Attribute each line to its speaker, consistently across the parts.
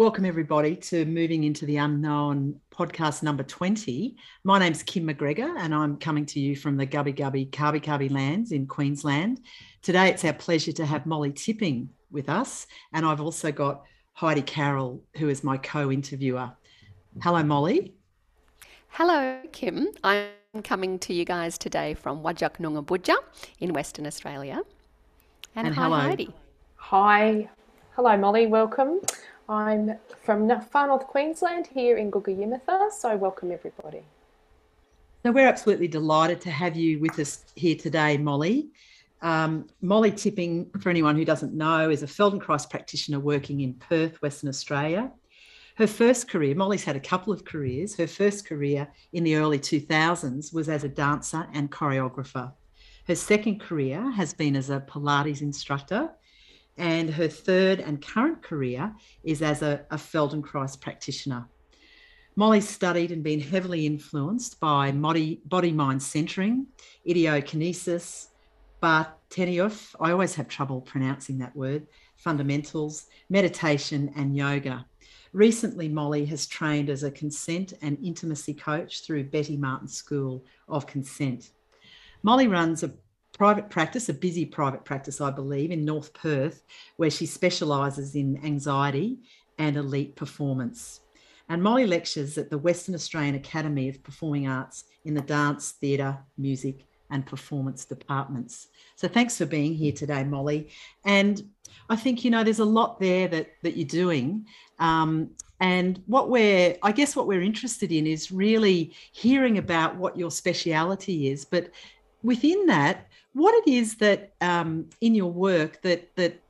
Speaker 1: Welcome everybody to Moving into the Unknown podcast number 20. My name's Kim McGregor and I'm coming to you from the Gubbi Gubbi Kabi Kabi lands in Queensland. Today it's our pleasure to have Molly Tipping with us, and I've also got Heidi Carroll, who is my co-interviewer. Hello, Molly.
Speaker 2: Hello, Kim. I'm coming to you guys today from Whadjuk Noongar Boodja in Western Australia. And hi,
Speaker 1: hello.
Speaker 2: Heidi.
Speaker 3: Hi. Hello, Molly. Welcome. I'm from far north Queensland here in Guggayimmatha, so welcome everybody.
Speaker 1: So we're absolutely delighted to have you with us here today, Molly. Molly Tipping, for anyone who doesn't know, is a Feldenkrais practitioner working in Perth, Western Australia. Her first career, Molly's had a couple of careers. Her first career in the early 2000s was as a dancer and choreographer. Her second career has been as a Pilates instructor, and her third and current career is as a Feldenkrais practitioner. Molly's studied and been heavily influenced by body-mind centering, idiokinesis, Bharatanatyam, I always have trouble pronouncing that word, fundamentals, meditation and yoga. Recently, Molly has trained as a consent and intimacy coach through Betty Martin School of Consent. Molly runs a private practice, a busy private practice, I believe, in North Perth, where she specialises in anxiety and elite performance. And Molly lectures at the Western Australian Academy of Performing Arts in the dance, theatre, music and performance departments. So thanks for being here today, Molly. And I think, there's a lot there that you're doing. And what we're interested in is really hearing about what your speciality is, but within that, what it is that in your work that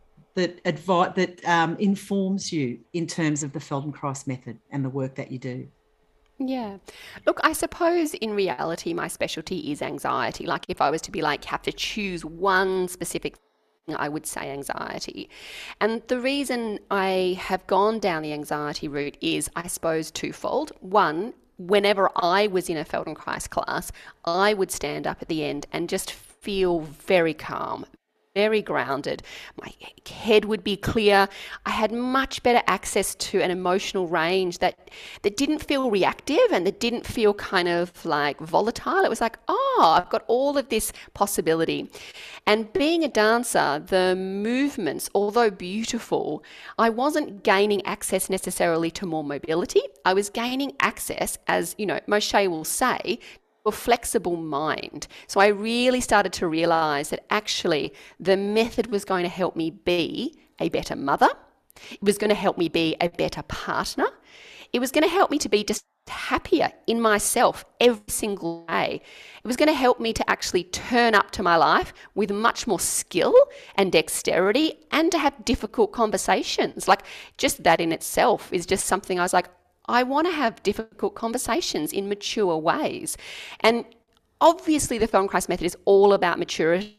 Speaker 1: informs you in terms of the Feldenkrais method and the work that you do.
Speaker 2: Yeah. Look, I suppose in reality, my specialty is anxiety. Like if I was to have to choose one specific thing, I would say anxiety. And the reason I have gone down the anxiety route is, I suppose, twofold. One, whenever I was in a Feldenkrais class, I would stand up at the end and just feel very calm, very grounded. My head would be clear. I had much better access to an emotional range that didn't feel reactive and that didn't feel kind of like volatile. It was like, I've got all of this possibility. And being a dancer, the movements, although beautiful, I wasn't gaining access necessarily to more mobility. I was gaining access, as Moshe will say, a flexible mind. So I really started to realize that actually the method was going to help me be a better mother. It was going to help me be a better partner. It was going to help me to be just happier in myself every single day. It was going to help me to actually turn up to my life with much more skill and dexterity and to have difficult conversations. Like just that in itself is just something I was like, I want to have difficult conversations in mature ways. And obviously the Feldenkrais method is all about maturity.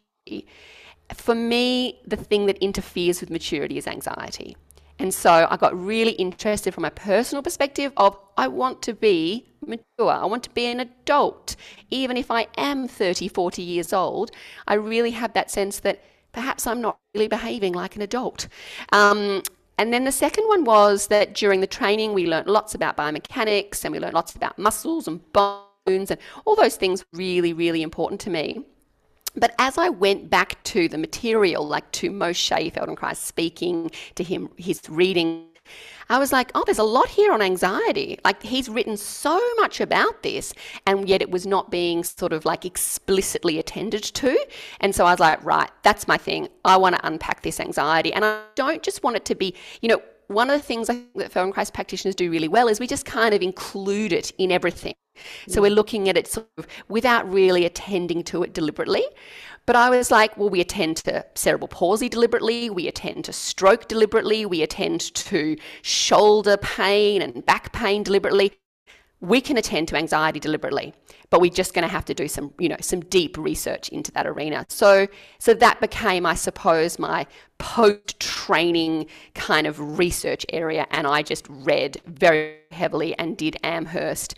Speaker 2: For me, the thing that interferes with maturity is anxiety. And so I got really interested from a personal perspective of I want to be mature. I want to be an adult. Even if I am 30, 40 years old, I really have that sense that perhaps I'm not really behaving like an adult. And then the second one was that during the training, we learned lots about biomechanics and we learned lots about muscles and bones, and all those things really, really important to me. But as I went back to the material, like to Moshe Feldenkrais speaking, to him, his reading, I was like, there's a lot here on anxiety. Like he's written so much about this, and yet it was not being sort of like explicitly attended to. And so I was like, right, that's my thing. I want to unpack this anxiety. And I don't just want it to be, one of the things I think that Feldenkrais practitioners do really well is we just kind of include it in everything. So we're looking at it sort of without really attending to it deliberately. But I was like, well, we attend to cerebral palsy deliberately, we attend to stroke deliberately, we attend to shoulder pain and back pain deliberately. We can attend to anxiety deliberately, but we're just going to have to do some deep research into that arena. So that became, I suppose, my post-training kind of research area, and I just read very heavily and did Amherst,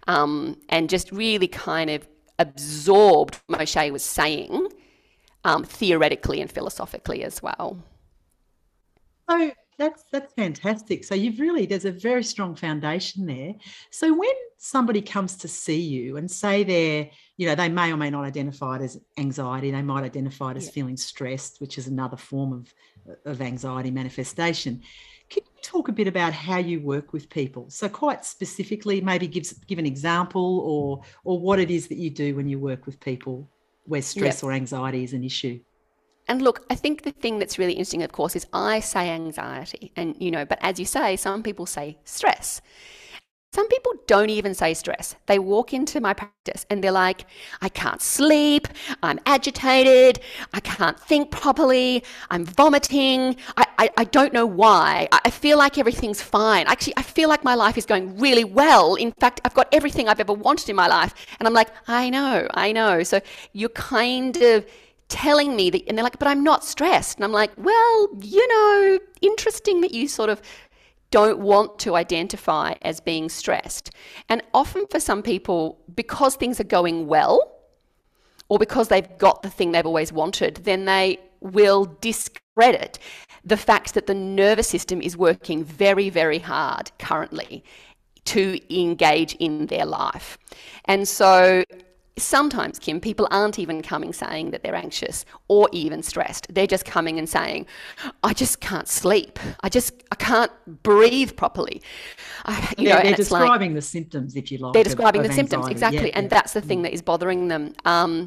Speaker 2: and just really kind of absorbed what Moshe was saying, theoretically and philosophically as well.
Speaker 1: So That's fantastic. So there's a very strong foundation there. So when somebody comes to see you and say they may or may not identify it as anxiety, they might identify it as feeling stressed, which is another form of anxiety manifestation. Can you talk a bit about how you work with people? So quite specifically, maybe give an example or what it is that you do when you work with people where stress or anxiety is an issue.
Speaker 2: And look, I think the thing that's really interesting, of course, is I say anxiety and, but as you say, some people say stress. Some people don't even say stress. They walk into my practice and they're like, I can't sleep, I'm agitated, I can't think properly, I'm vomiting, I don't know why. I feel like everything's fine. Actually, I feel like my life is going really well. In fact, I've got everything I've ever wanted in my life. And I'm like, I know. So you're kind of telling me that, and they're like, but I'm not stressed. And I'm like, well, interesting that you sort of don't want to identify as being stressed. And often for some people, because things are going well, or because they've got the thing they've always wanted, then they will discredit the fact that the nervous system is working very, very hard currently to engage in their life. And so sometimes, Kim, people aren't even coming saying that they're anxious or even stressed. They're just coming and saying, I just can't sleep. I can't breathe properly.
Speaker 1: They're describing the symptoms, if you like.
Speaker 2: They're describing the symptoms, exactly. And that's the thing that is bothering them.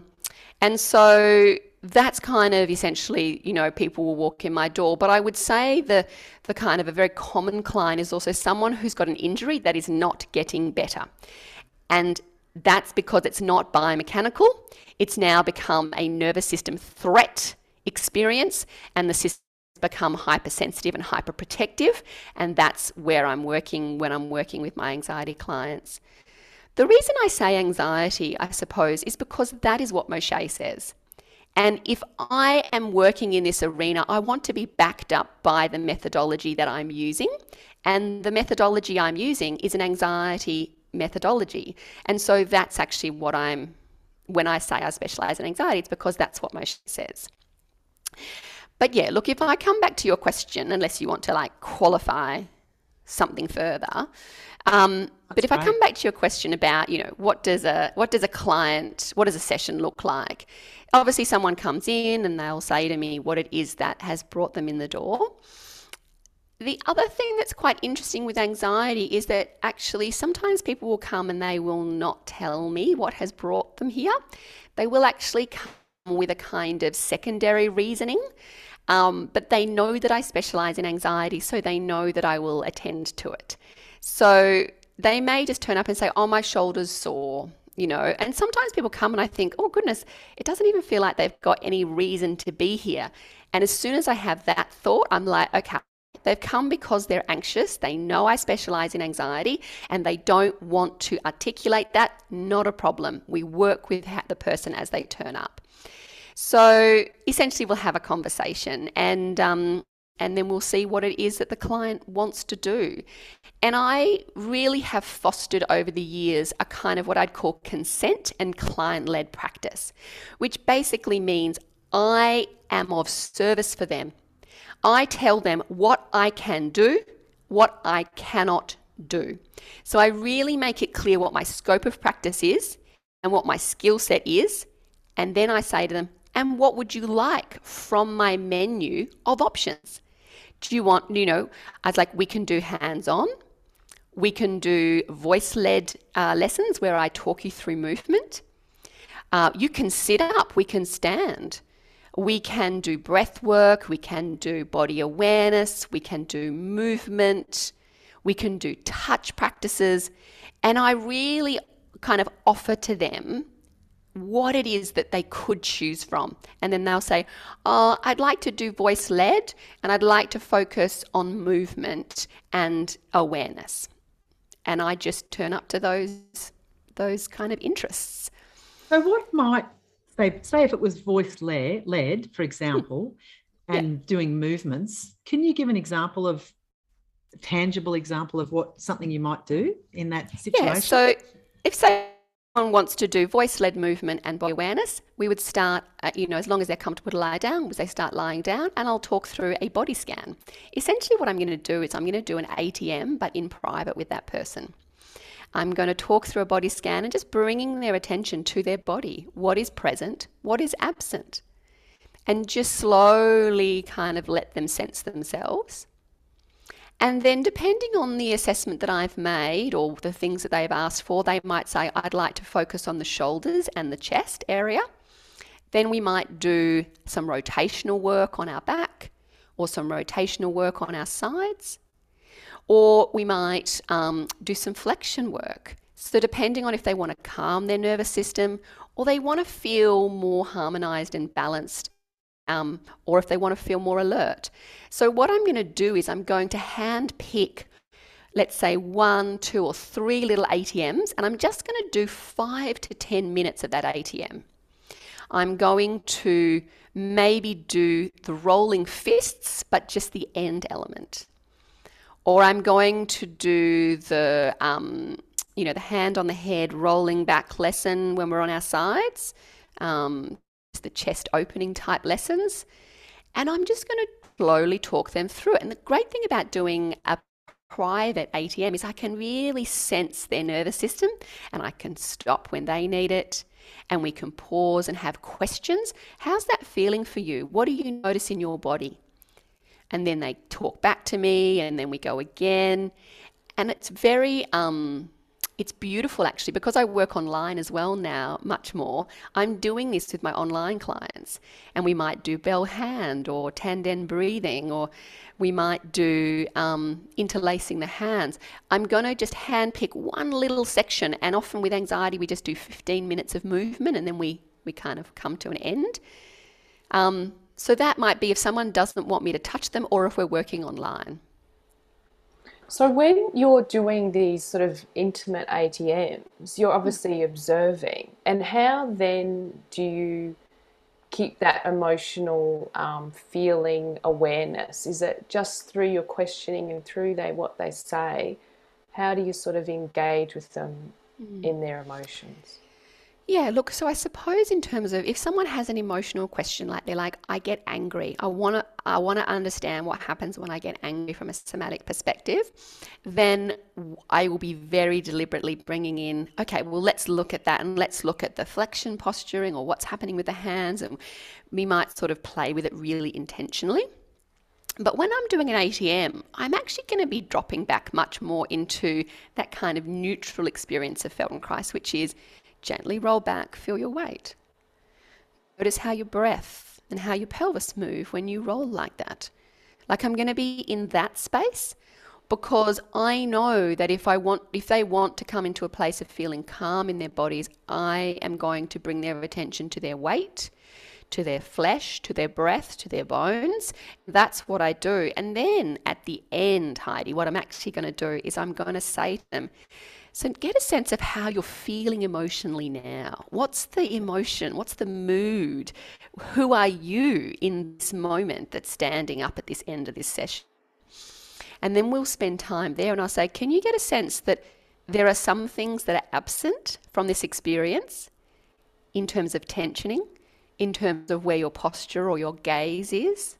Speaker 2: And so that's kind of essentially, people will walk in my door. But I would say the kind of a very common client is also someone who's got an injury that is not getting better. And that's because it's not biomechanical. It's now become a nervous system threat experience, and the system has become hypersensitive and hyperprotective. And that's where I'm working when I'm working with my anxiety clients. The reason I say anxiety, I suppose, is because that is what Moshe says. And if I am working in this arena, I want to be backed up by the methodology that I'm using. And the methodology I'm using is an anxiety methodology. And so that's actually when I say I specialize in anxiety, it's because that's what Moshe says. But yeah, look, if I come back to your question, unless you want to qualify something further, but if I come back to your question about, what does a session look like? Obviously someone comes in and they'll say to me what it is that has brought them in the door. The other thing that's quite interesting with anxiety is that actually sometimes people will come and they will not tell me what has brought them here. They will actually come with a kind of secondary reasoning, but they know that I specialize in anxiety, so they know that I will attend to it. So they may just turn up and say, oh, my shoulder's sore, and sometimes people come and I think, oh goodness, it doesn't even feel like they've got any reason to be here. And as soon as I have that thought, I'm like, okay, they've come because they're anxious. They know I specialize in anxiety and they don't want to articulate that. Not a problem. We work with the person as they turn up. So essentially we'll have a conversation and then we'll see what it is that the client wants to do. And I really have fostered over the years a kind of what I'd call consent and client-led practice, which basically means I am of service for them. I tell them what I can do, what I cannot do. So I really make it clear what my scope of practice is and what my skill set is. And then I say to them, and what would you like from my menu of options? Do you want, I was like, we can do hands-on. We can do voice-led lessons where I talk you through movement. You can sit up, we can stand. We can do breath work, we can do body awareness, we can do movement, we can do touch practices. And I really kind of offer to them what it is that they could choose from. And then they'll say, oh, I'd like to do voice-led and I'd like to focus on movement and awareness. And I just turn up to those kind of interests.
Speaker 1: So what might, say if it was voice-led, for example, and doing movements, can you give an example of, a tangible example of something you might do in that situation?
Speaker 2: Yeah, so if say wants to do voice-led movement and body awareness, we would start, as long as they're comfortable to lie down, they start lying down, and I'll talk through a body scan. Essentially what I'm going to do is I'm going to do an ATM, but in private with that person. I'm going to talk through a body scan and just bringing their attention to their body. What is present? What is absent? And just slowly kind of let them sense themselves. And then depending on the assessment that I've made or the things that they've asked for, they might say, I'd like to focus on the shoulders and the chest area. Then we might do some rotational work on our back or some rotational work on our sides. Or we might do some flexion work. So depending on if they want to calm their nervous system or they want to feel more harmonized and balanced, or if they want to feel more alert. So what I'm going to do is I'm going to hand pick, let's say 1, 2 or 3 little ATMs, and I'm just going to do 5 to 10 minutes of that ATM. I'm going to maybe do the rolling fists, but just the end element. Or I'm going to do the, the hand on the head rolling back lesson when we're on our sides, the chest opening type lessons. And I'm just going to slowly talk them through it. And the great thing about doing a private ATM is I can really sense their nervous system and I can stop when they need it. And we can pause and have questions. How's that feeling for you? What do you notice in your body? And then they talk back to me and then we go again. And it's very, it's beautiful actually, because I work online as well now, much more. I'm doing this with my online clients, and we might do bell hand or tanden breathing, or we might do interlacing the hands. I'm going to just hand pick one little section, and often with anxiety we just do 15 minutes of movement and then we kind of come to an end. So that might be if someone doesn't want me to touch them or if we're working online.
Speaker 3: So when you're doing these sort of intimate ATMs, you're obviously observing. And how then do you keep that emotional feeling awareness? Is it just through your questioning and through what they say? How do you sort of engage with them in their emotions?
Speaker 2: Yeah, look, so I suppose in terms of if someone has an emotional question, like they're like, I get angry, I want to understand what happens when I get angry from a somatic perspective, then I will be very deliberately bringing in, okay, well, let's look at that and let's look at the flexion posturing or what's happening with the hands, and we might sort of play with it really intentionally. But when I'm doing an ATM, I'm actually going to be dropping back much more into that kind of neutral experience of Feldenkrais, which is gently roll back, feel your weight. Notice how your breath and how your pelvis move when you roll like that. Like I'm going to be in that space because I know that if they want to come into a place of feeling calm in their bodies, I am going to bring their attention to their weight, to their flesh, to their breath, to their bones. That's what I do. And then at the end, Heidi, what I'm actually going to do is I'm going to say to them, so get a sense of how you're feeling emotionally now. What's the emotion? What's the mood? Who are you in this moment that's standing up at this end of this session? And then we'll spend time there and I'll say, can you get a sense that there are some things that are absent from this experience in terms of tensioning, in terms of where your posture or your gaze is?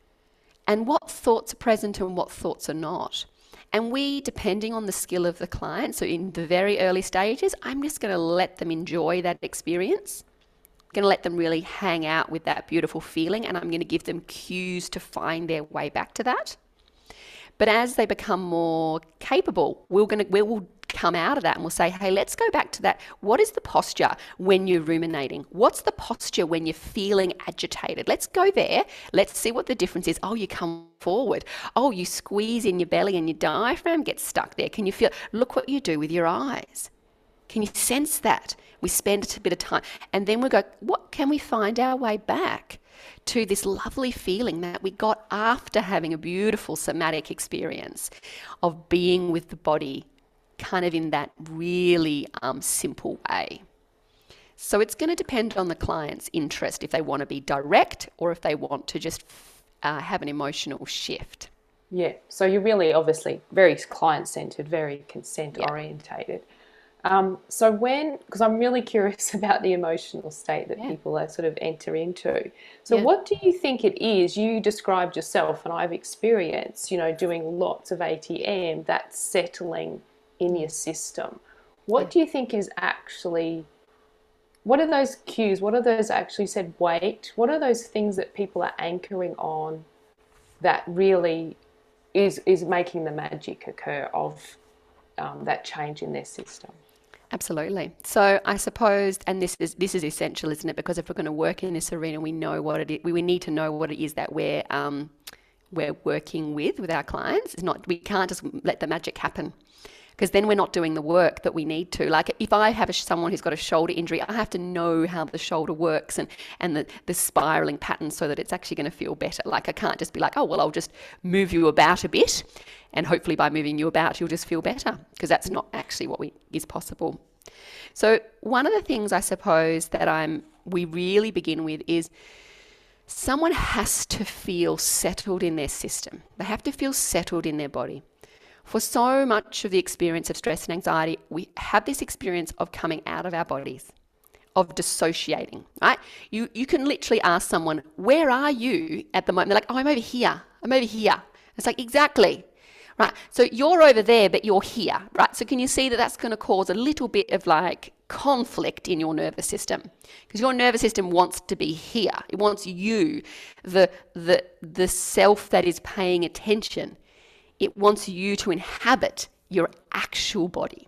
Speaker 2: And what thoughts are present and what thoughts are not? And we, depending on the skill of the client, so in the very early stages, I'm just going to let them enjoy that experience. I'm going to let them really hang out with that beautiful feeling, and I'm going to give them cues to find their way back to that. But as they become more capable, we will come out of that and we'll say, hey, let's go back to that. What is the posture when you're ruminating? What's the posture when you're feeling agitated? Let's go there. Let's see what the difference is. Oh, you come forward. Oh, you squeeze in your belly and your diaphragm gets stuck there. Can you feel? Look what you do with your eyes. Can you sense that? We spend a bit of time and then we go, what can we find our way back to this lovely feeling that we got after having a beautiful somatic experience of being with the body kind of in that really simple way. So it's going to depend on the client's interest if they want to be direct or if they want to just have an emotional shift.
Speaker 3: Yeah, so you're really obviously very client-centered, very consent-orientated. So when, because I'm really curious about the emotional state that
Speaker 2: Yeah.
Speaker 3: people are sort of enter into. So
Speaker 2: Yeah.
Speaker 3: what do you think it is? You described yourself, and I've experienced, doing lots of ATM, that settling in your system. What do you think is actually, what are those cues? What are those, actually said, wait? What are those things that people are anchoring on that really is making the magic occur of that change in their system?
Speaker 2: Absolutely. So I suppose, and this is essential, isn't it? Because if we're going to work in this arena, we know what it is. We need to know what it is that we're working with our clients. It's not, we can't just let the magic happen, because then we're not doing the work that we need to. Like if I have someone who's got a shoulder injury, I have to know how the shoulder works and the spiraling pattern so that it's actually going to feel better. Like I can't just be like, oh, well, I'll just move you about a bit, and hopefully by moving you about, you'll just feel better, because that's not actually what is possible. So one of the things I suppose that we really begin with is someone has to feel settled in their system. They have to feel settled in their body. For so much of the experience of stress and anxiety, we have this experience of coming out of our bodies, of dissociating, right? You can literally ask someone, where are you at the moment? They're like, oh, I'm over here. I'm over here. It's like, exactly. Right. So you're over there, but you're here. Right. So can you see that that's going to cause a little bit of like conflict in your nervous system? Because your nervous system wants to be here. It wants you, the self that is paying attention. It wants you to inhabit your actual body.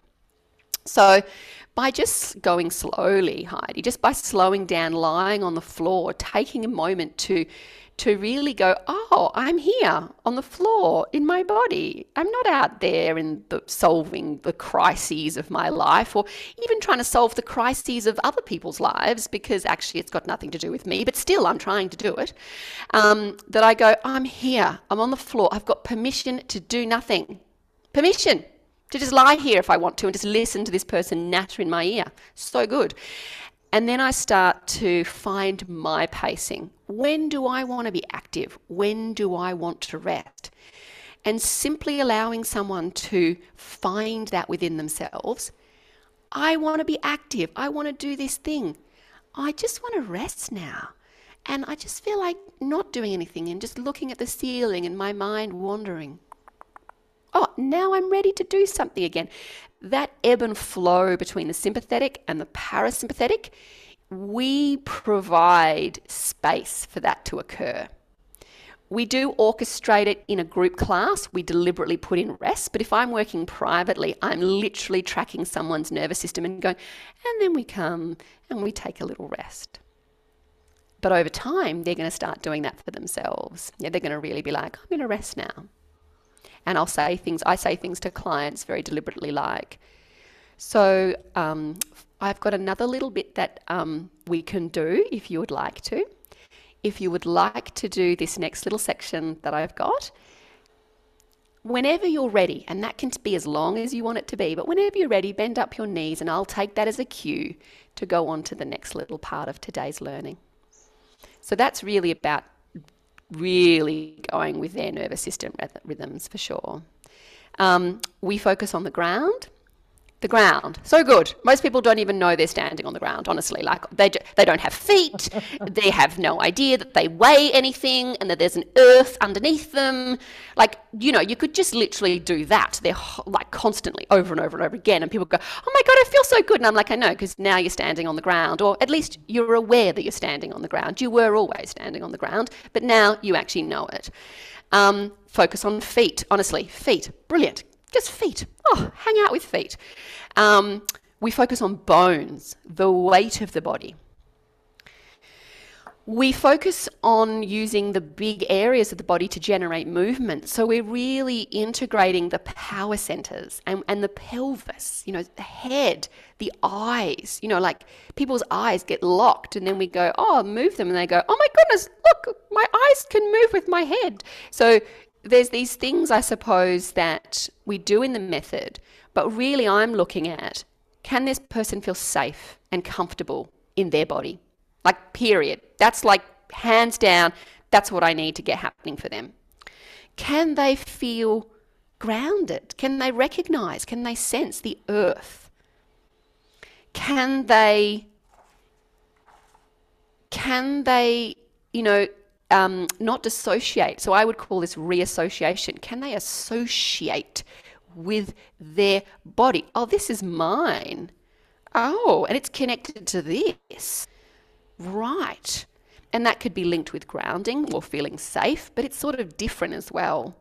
Speaker 2: So by just going slowly, Heidi, just by slowing down, lying on the floor, taking a moment to really go, oh, I'm here on the floor in my body. I'm not out there solving the crises of my life, or even trying to solve the crises of other people's lives, because actually it's got nothing to do with me, but still I'm trying to do it. That I go, I'm here. I'm on the floor. I've got permission to do nothing. Permission to just lie here if I want to and just listen to this person natter in my ear. So good. And then I start to find my pacing. When do I want to be active? When do I want to rest? And simply allowing someone to find that within themselves. I want to be active. I want to do this thing. I just want to rest now. And I just feel like not doing anything and just looking at the ceiling and my mind wandering. Oh, now I'm ready to do something again. That ebb and flow between the sympathetic and the parasympathetic, we provide space for that to occur. We do orchestrate it in a group class. We deliberately put in rest. But if I'm working privately, I'm literally tracking someone's nervous system and going, and then we come and we take a little rest. But over time, they're going to start doing that for themselves. Yeah, they're going to really be like, I'm going to rest now. And I say things to clients very deliberately like, so I've got another little bit that we can do if you would like to. If you would like to do this next little section that I've got, whenever you're ready, and that can be as long as you want it to be, but whenever you're ready, bend up your knees and I'll take that as a cue to go on to the next little part of today's learning. So that's really about really going with their nervous system rhythms for sure. We focus on the ground. The ground, so good. Most people don't even know they're standing on the ground, honestly. Like they don't have feet. They have no idea that they weigh anything and that there's an earth underneath them. Like, you could just literally do that. They're like constantly over and over and over again. And people go, oh my God, I feel so good. And I'm like, I know, because now you're standing on the ground, or at least you're aware that you're standing on the ground. You were always standing on the ground, but now you actually know it. Focus on feet, honestly, feet, brilliant. Just feet. Oh, hang out with feet. We focus on bones, the weight of the body. We focus on using the big areas of the body to generate movement. So we're really integrating the power centers and the pelvis, the head, the eyes, like people's eyes get locked and then we go, oh, move them. And they go, oh my goodness, look, my eyes can move with my head. So there's these things, I suppose, that we do in the method, but really I'm looking at, can this person feel safe and comfortable in their body? Like, period. That's like, hands down, that's what I need to get happening for them. Can they feel grounded? Can they recognize, can they sense the earth? can they, not dissociate? So I would call this reassociation. Can they associate with their body? Oh, this is mine. Oh, and it's connected to this. Right. And that could be linked with grounding or feeling safe, but it's sort of different as well.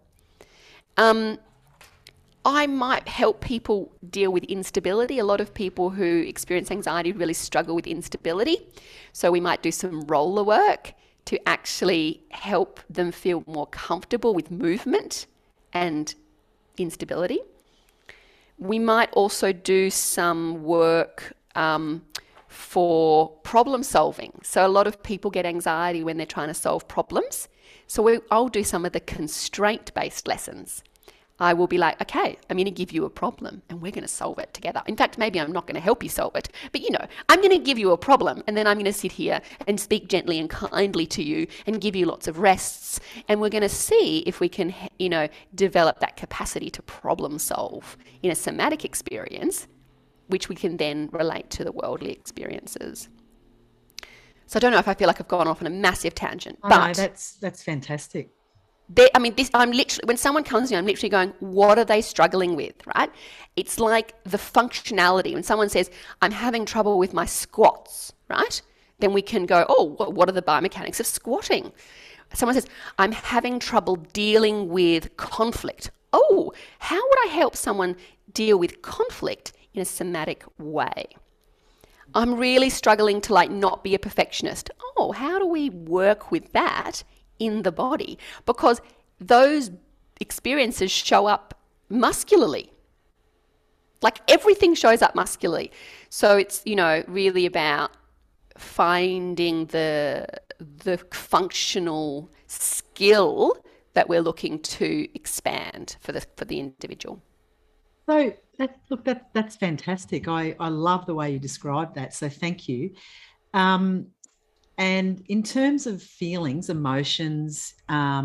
Speaker 2: I might help people deal with instability. A lot of people who experience anxiety really struggle with instability. So we might do some roller work to actually help them feel more comfortable with movement and instability. We might also do some work for problem solving. So a lot of people get anxiety when they're trying to solve problems. So I'll do some of the constraint-based lessons. I will be like, okay, I'm going to give you a problem and we're going to solve it together. In fact, maybe I'm not going to help you solve it, but I'm going to give you a problem and then I'm going to sit here and speak gently and kindly to you and give you lots of rests. And we're going to see if we can, develop that capacity to problem solve in a somatic experience, which we can then relate to the worldly experiences. So I don't know if I feel like I've gone off on a massive tangent, but
Speaker 1: no, that's fantastic.
Speaker 2: I'm literally, when someone comes to me, I'm literally going, what are they struggling with, right? It's like the functionality. When someone says, I'm having trouble with my squats, right? Then we can go, oh, what are the biomechanics of squatting? Someone says, I'm having trouble dealing with conflict. Oh, how would I help someone deal with conflict in a somatic way? I'm really struggling to not be a perfectionist. Oh, how do we work with that in the body? Because those experiences show up muscularly. Like everything shows up muscularly. So it's, really about finding the functional skill that we're looking to expand for the individual.
Speaker 1: So that's fantastic. I love the way you described that. So thank you. And in terms of feelings, emotions,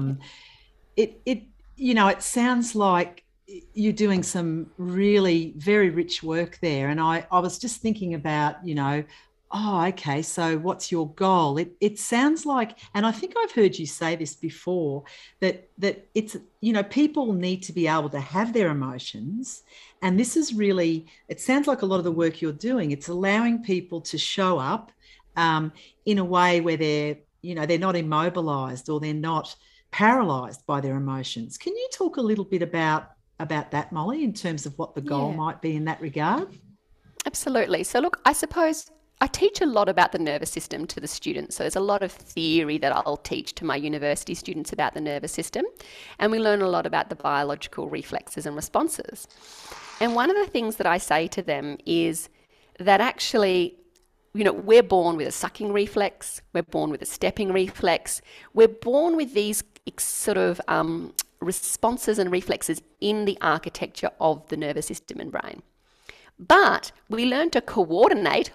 Speaker 1: it sounds like you're doing some really very rich work there. And I was just thinking about, oh, okay, so what's your goal? It sounds like, and I think I've heard you say this before, that it's, people need to be able to have their emotions. And this is really, it sounds like a lot of the work you're doing, it's allowing people to show up in a way where they're not immobilized or they're not paralyzed by their emotions. Can you talk a little bit about that, Molly, in terms of what the goal might be in that regard?
Speaker 2: Absolutely. So look, I suppose I teach a lot about the nervous system to the students. So there's a lot of theory that I'll teach to my university students about the nervous system. And we learn a lot about the biological reflexes and responses. And one of the things that I say to them is that actually, we're born with a sucking reflex. We're born with a stepping reflex. We're born with these sort of responses and reflexes in the architecture of the nervous system and brain. But we learn to coordinate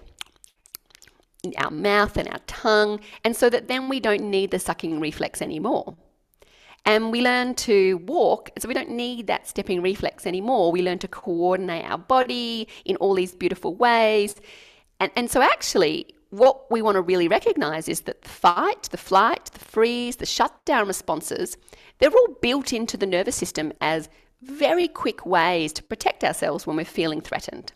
Speaker 2: our mouth and our tongue, and so that then we don't need the sucking reflex anymore. And we learn to walk, so we don't need that stepping reflex anymore. We learn to coordinate our body in all these beautiful ways. And so actually, what we want to really recognize is that the fight, the flight, the freeze, the shutdown responses, they're all built into the nervous system as very quick ways to protect ourselves when we're feeling threatened.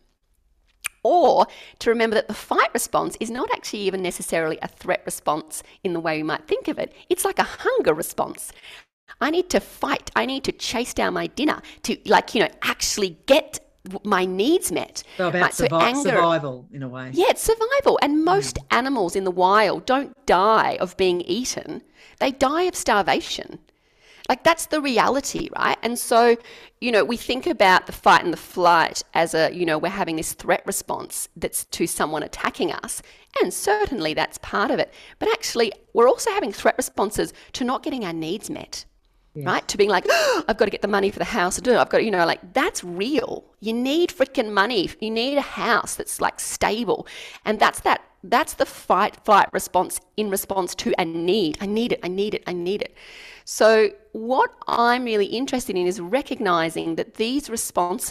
Speaker 2: Or to remember that the fight response is not actually even necessarily a threat response in the way we might think of it. It's like a hunger response. I need to fight. I need to chase down my dinner to actually get my needs met.
Speaker 1: So about survival in a way.
Speaker 2: Yeah, it's survival. And most animals in the wild don't die of being eaten. They die of starvation. Like that's the reality, right? And so, we think about the fight and the flight as we're having this threat response that's to someone attacking us. And certainly that's part of it. But actually, we're also having threat responses to not getting our needs met. Yes. Right? To being like, oh, I've got to get the money for the house. I've got, that's real. You need freaking money. You need a house that's stable. And that's the fight-flight response in response to a need. I need it. So what I'm really interested in is recognizing that these responses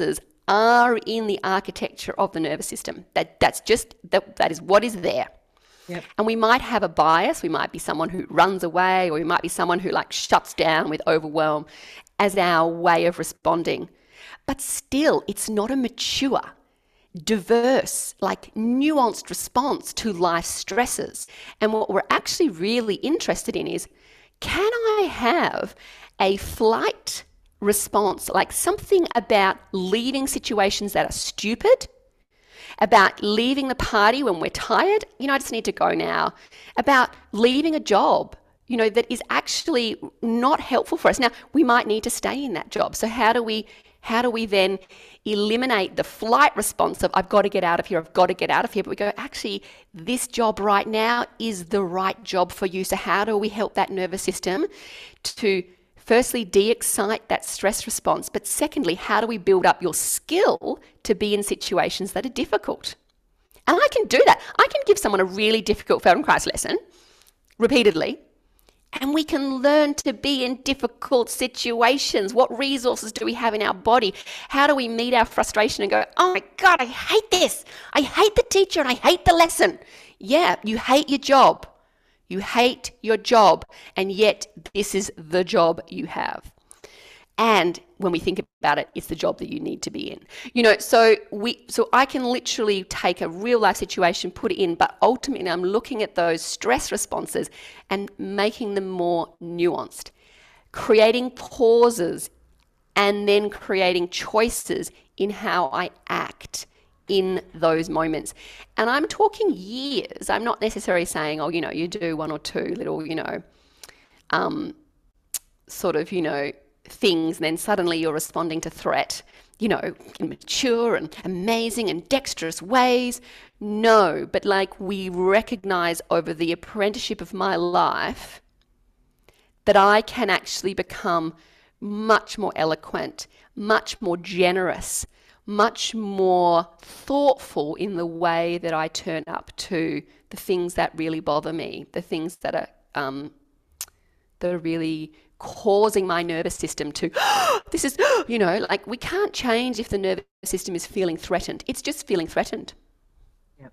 Speaker 2: are in the architecture of the nervous system. That is what is there.
Speaker 1: Yep.
Speaker 2: And we might have a bias. We might be someone who runs away, or we might be someone who like shuts down with overwhelm as our way of responding. But still, it's not a mature, diverse, like nuanced response to life stresses. And what we're actually really interested in is, can I have a flight response, like something about leaving situations that are stupid, about leaving the party when we're tired, I just need to go now, about leaving a job, that is actually not helpful for us. Now, we might need to stay in that job. So how do we then eliminate the flight response of I've got to get out of here, I've got to get out of here, but we go, actually, this job right now is the right job for you. So how do we help that nervous system to firstly de-excite that stress response, but secondly, how do we build up your skill to be in situations that are difficult? And I can do that. I can give someone a really difficult Feldenkrais lesson repeatedly, and we can learn to be in difficult situations. What resources do we have in our body? How do we meet our frustration and go, oh my God, I hate this. I hate the teacher and I hate the lesson. Yeah, you hate your job. You hate your job, and yet this is the job you have. And when we think about it, it's the job that you need to be in. So I can literally take a real life situation, put it in, but ultimately I'm looking at those stress responses and making them more nuanced, creating pauses and then creating choices in how I act in those moments. And I'm talking years. I'm not necessarily saying, you do one or two little, things, and then suddenly you're responding to threat, in mature and amazing and dexterous ways. No, but like we recognize over the apprenticeship of my life that I can actually become much more eloquent, much more generous, much more thoughtful in the way that I turn up to the things that really bother me, the things that are really causing my nervous system to, this is, like we can't change if the nervous system is feeling threatened. It's just feeling threatened.
Speaker 1: Yep.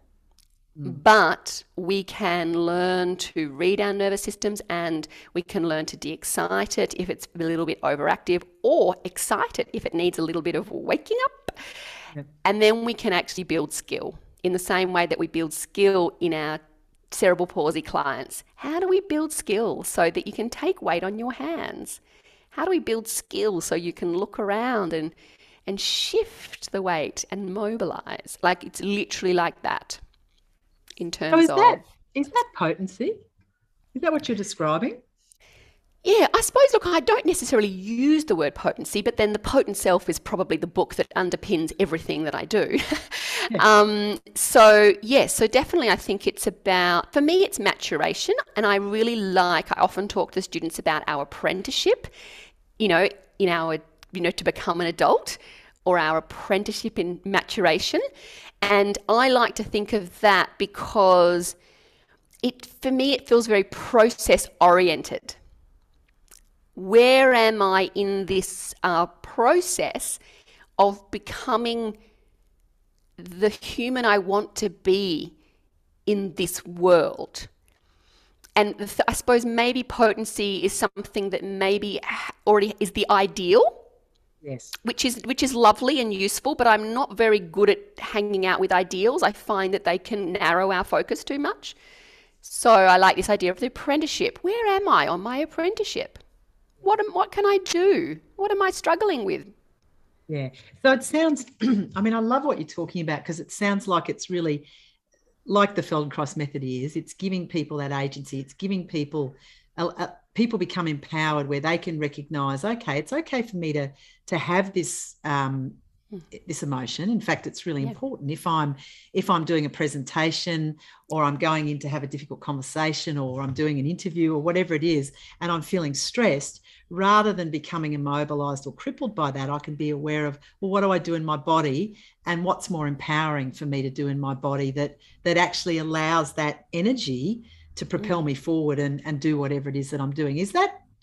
Speaker 2: But we can learn to read our nervous systems, and we can learn to de-excite it if it's a little bit overactive, or excite it if it needs a little bit of waking up.
Speaker 1: Yep.
Speaker 2: And then we can actually build skill in the same way that we build skill in our cerebral palsy clients. How do we build skill so that you can take weight on your hands? How do we build skill so you can look around and shift the weight and mobilize? Like it's literally like that in terms of...
Speaker 1: Is that potency? Is that what you're describing?
Speaker 2: Yeah, I suppose, look, I don't necessarily use the word potency, but then The Potent Self is probably the book that underpins everything that I do. Yeah. So definitely I think it's about, for me, it's maturation. And I often talk to students about our apprenticeship, in our, to become an adult, or our apprenticeship in maturation. And I like to think of that because for me, it feels very process oriented. Where am I in this process of becoming the human I want to be in this world? And I suppose maybe potency is something that maybe already is the ideal.
Speaker 1: Yes.
Speaker 2: Which is lovely and useful, but I'm not very good at hanging out with ideals. I find that they can narrow our focus too much. So I like this idea of the apprenticeship. Where am I on my apprenticeship? What can I do? What am I struggling with?
Speaker 1: Yeah. So it sounds, I mean, I love what you're talking about, because it sounds like it's really like the Feldenkrais method is. It's giving people that agency. It's giving people, people become empowered where they can recognize, okay, it's okay for me to have this, this emotion. In fact, it's really important. If I'm doing a presentation, or I'm going in to have a difficult conversation, or I'm doing an interview, or whatever it is, and I'm feeling stressed, rather than becoming immobilized or crippled by that, I can be aware of, well, what do I do in my body, and what's more empowering for me to do in my body that actually allows that energy to propel me forward and do whatever it is that I'm doing. Is that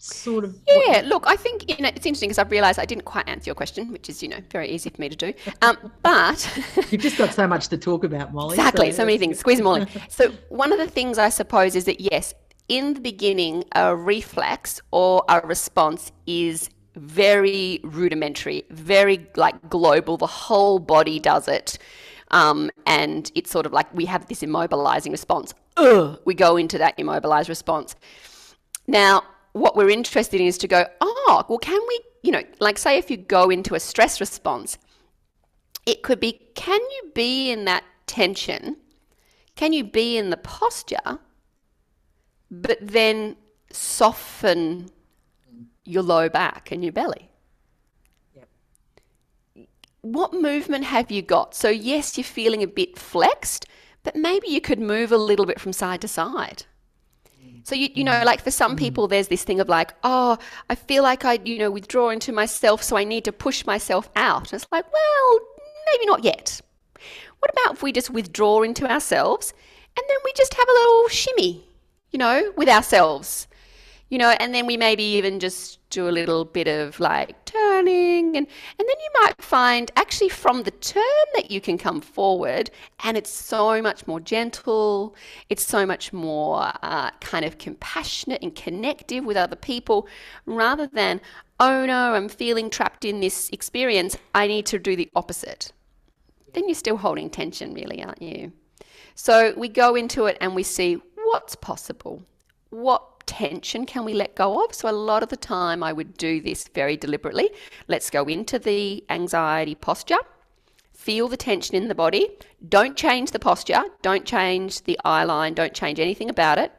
Speaker 1: sort of what
Speaker 2: Yeah, look, I think it's interesting because I've realised I didn't quite answer your question, which is very easy for me to do. But
Speaker 1: you've just got so much to talk about, Molly.
Speaker 2: exactly, so many things, squeeze them all in. So one of the things I suppose is that yes, in the beginning, a reflex or a response is very rudimentary, very like global. The whole body does it, and it's sort of like we have this immobilizing response. We go into that immobilized response. Now, what we're interested in is to go, oh, well, can we, like say if you go into a stress response, it could be, can you be in that tension? Can you be in the posture, but then soften your low back and your belly?
Speaker 1: Yep.
Speaker 2: What movement have you got? So yes, you're feeling a bit flexed, but maybe you could move a little bit from side to side. So, like for some people, there's this thing of like, oh, I feel like I, withdraw into myself, so I need to push myself out. And it's like, well, maybe not yet. What about if we just withdraw into ourselves and then we just have a little shimmy, with ourselves, and then we maybe even just do a little bit of like turning and then you might find actually from the turn that you can come forward and it's so much more gentle, it's so much more kind of compassionate and connective with other people rather than, oh no, I'm feeling trapped in this experience, I need to do the opposite. Then you're still holding tension really, aren't you? So we go into it and we see what's possible, what tension can we let go of. So a lot of the time I would do this very deliberately. Let's go into the anxiety posture, feel the tension in the body, don't change the posture, don't change the eye line, don't change anything about it.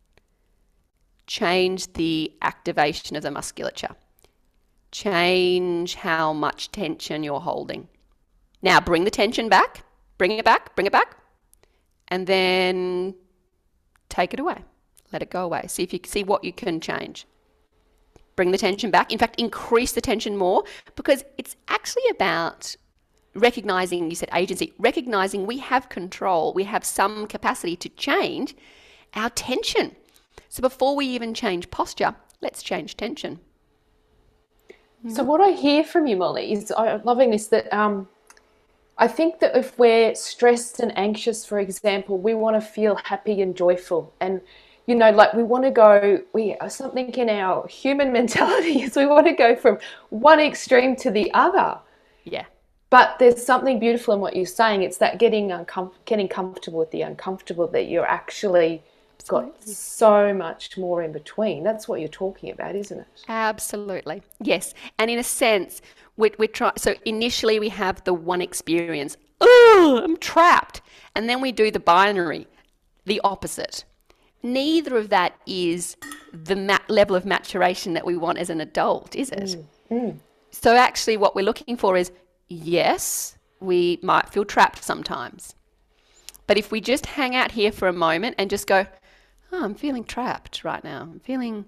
Speaker 2: Change the activation of the musculature. Change how much tension you're holding. Now bring the tension back, bring it back, and then take it away. Let it go away. See if you see what you can change. Bring the tension back. In fact, increase the tension more because it's actually about recognizing, you said agency, recognizing we have control. We have some capacity to change our tension. So before we even change posture, let's change tension.
Speaker 3: So what I hear from you, Molly, is I'm loving this, that I think that if we're stressed and anxious, for example, we want to feel happy and joyful and like we want to go, something in our human mentality is we want to go from one extreme to the other.
Speaker 2: Yeah.
Speaker 3: But there's something beautiful in what you're saying. It's that getting comfortable with the uncomfortable, that you're actually got so much more in between. That's what you're talking about, isn't it?
Speaker 2: Absolutely. Yes. And in a sense, we're trying, so initially we have the one experience, oh, I'm trapped. And then we do the binary, the opposite. Neither of that is the level of maturation that we want as an adult, is it? So actually what we're looking for is, yes, we might feel trapped sometimes. But if we just hang out here for a moment and just go, oh, I'm feeling trapped right now. I'm feeling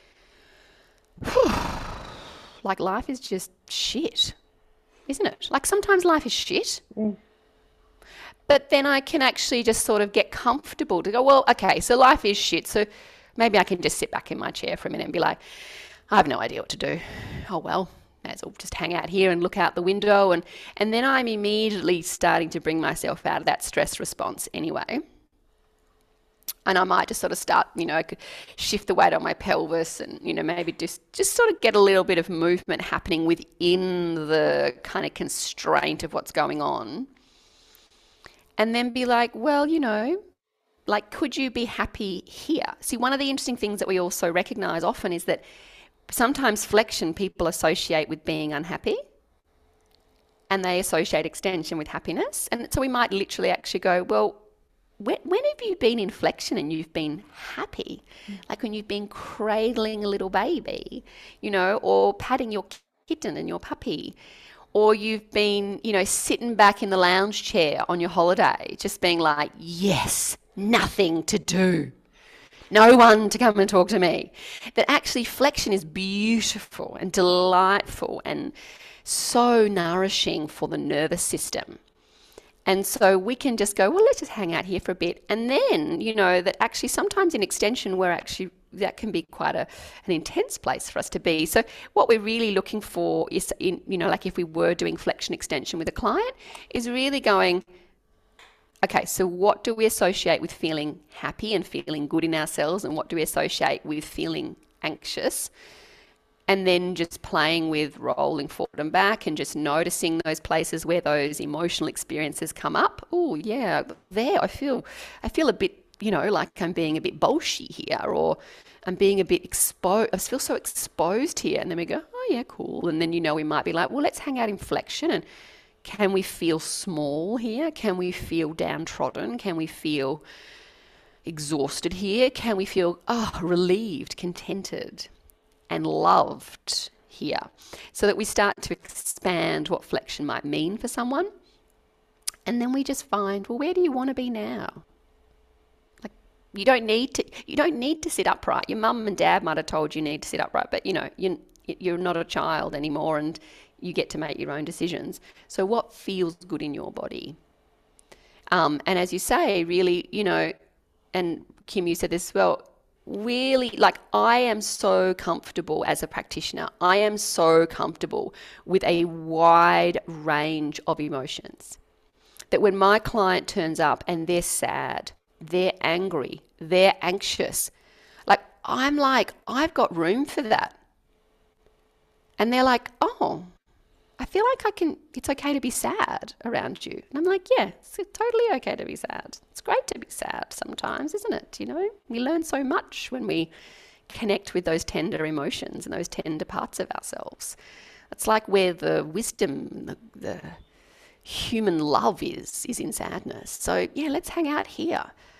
Speaker 2: like life is just shit, isn't it? Like sometimes life is shit. But then I can actually just sort of get comfortable to go, well, okay, so life is shit. So maybe I can just sit back in my chair for a minute and be like, I have no idea what to do. Oh, well, may as well just hang out here and look out the window. And then I'm immediately starting to bring myself out of that stress response anyway. And I might just sort of start, I could shift the weight on my pelvis and, maybe just sort of get a little bit of movement happening within the kind of constraint of what's going on. And then be like, well, like, could you be happy here? See, one of the interesting things that we also recognize often is that sometimes flexion people associate with being unhappy and they associate extension with happiness. And so we might literally actually go, well, when have you been in flexion and you've been happy? Like when you've been cradling a little baby, or patting your kitten and your puppy. Or you've been, sitting back in the lounge chair on your holiday, just being like, yes, nothing to do. No one to come and talk to me. That actually flexion is beautiful and delightful and so nourishing for the nervous system. And so we can just go, well, let's just hang out here for a bit. And then, you know, that actually sometimes in extension, that can be quite an intense place for us to be. So what we're really looking for is, like if we were doing flexion extension with a client, is really going, okay, so what do we associate with feeling happy and feeling good in ourselves, and what do we associate with feeling anxious? And then just playing with rolling forward and back and just noticing those places where those emotional experiences come up. Oh yeah, there I feel a bit, like I'm being a bit bolshy here, or I'm being a bit exposed. I feel so exposed here. And then we go, oh yeah, cool. And then, we might be like, well, let's hang out in flexion. And can we feel small here? Can we feel downtrodden? Can we feel exhausted here? Can we feel relieved, contented, and loved here? So that we start to expand what flexion might mean for someone. And then we just find, well, where do you want to be now? Like, you don't need to sit upright. Your mum and dad might have told you need to sit upright, but you're not a child anymore, and you get to make your own decisions. So what feels good in your body? And as you say, really, and Kim, you said this as well, really, like, I am so comfortable as a practitioner. I am so comfortable with a wide range of emotions that when my client turns up and they're sad, they're angry, they're anxious, I'm like, I've got room for that. And they're like, oh, I feel like it's okay to be sad around you. And I'm like, yeah, it's totally okay to be sad. It's great to be sad sometimes, isn't it? We learn so much when we connect with those tender emotions and those tender parts of ourselves. It's like where the wisdom, the human love is in sadness. So yeah, let's hang out here.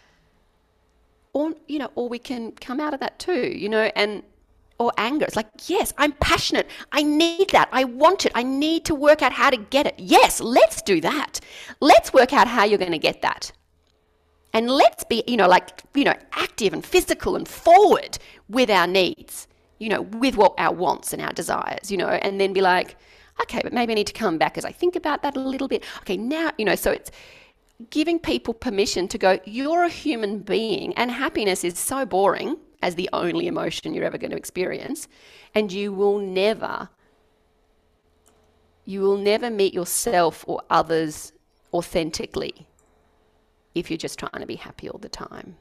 Speaker 2: Or we can come out of that too, or anger. It's like, yes, I'm passionate. I need that. I want it. I need to work out how to get it. Yes, let's do that. Let's work out how you're going to get that. And let's be, active and physical and forward with our needs, with what our wants and our desires, and then be like, okay, but maybe I need to come back as I think about that a little bit. Okay, now, so it's giving people permission to go, you're a human being, and happiness is so boring as the only emotion you're ever going to experience, and you will never meet yourself or others authentically if you're just trying to be happy all the time.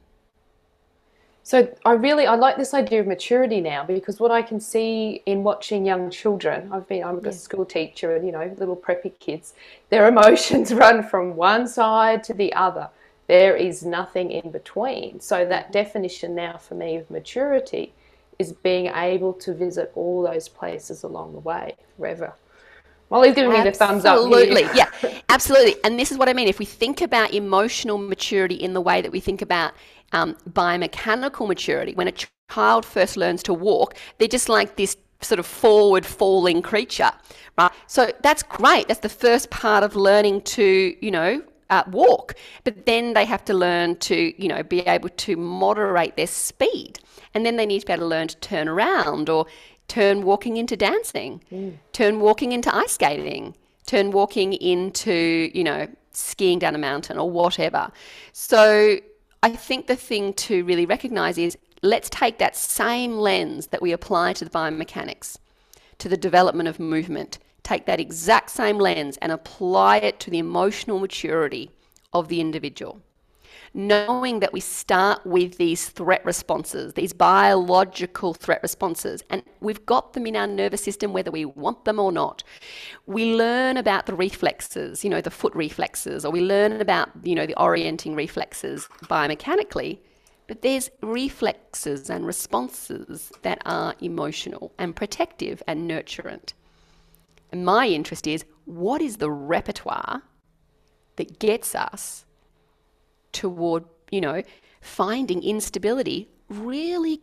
Speaker 3: So I like this idea of maturity now, because what I can see in watching young children, I'm a school teacher, and little preppy kids, their emotions run from one side to the other. There is nothing in between. So that definition now for me of maturity is being able to visit all those places along the way forever. Molly's giving me the thumbs up.
Speaker 2: Absolutely, yeah, absolutely. And this is what I mean. If we think about emotional maturity in the way that we think about biomechanical maturity, when a child first learns to walk, they're just like this sort of forward falling creature, right? So that's great. That's the first part of learning to, walk, but then they have to learn to, be able to moderate their speed, and then they need to be able to learn to turn around, or turn walking into dancing, turn walking into ice skating, turn walking into, skiing down a mountain or whatever. So I think the thing to really recognize is, let's take that same lens that we apply to the biomechanics, to the development of movement, take that exact same lens and apply it to the emotional maturity of the individual. Knowing that we start with these threat responses, these biological threat responses, and we've got them in our nervous system whether we want them or not. We learn about the reflexes, the foot reflexes, or we learn about, the orienting reflexes biomechanically, but there's reflexes and responses that are emotional and protective and nurturant. And my interest is, what is the repertoire that gets us toward, finding instability? Really,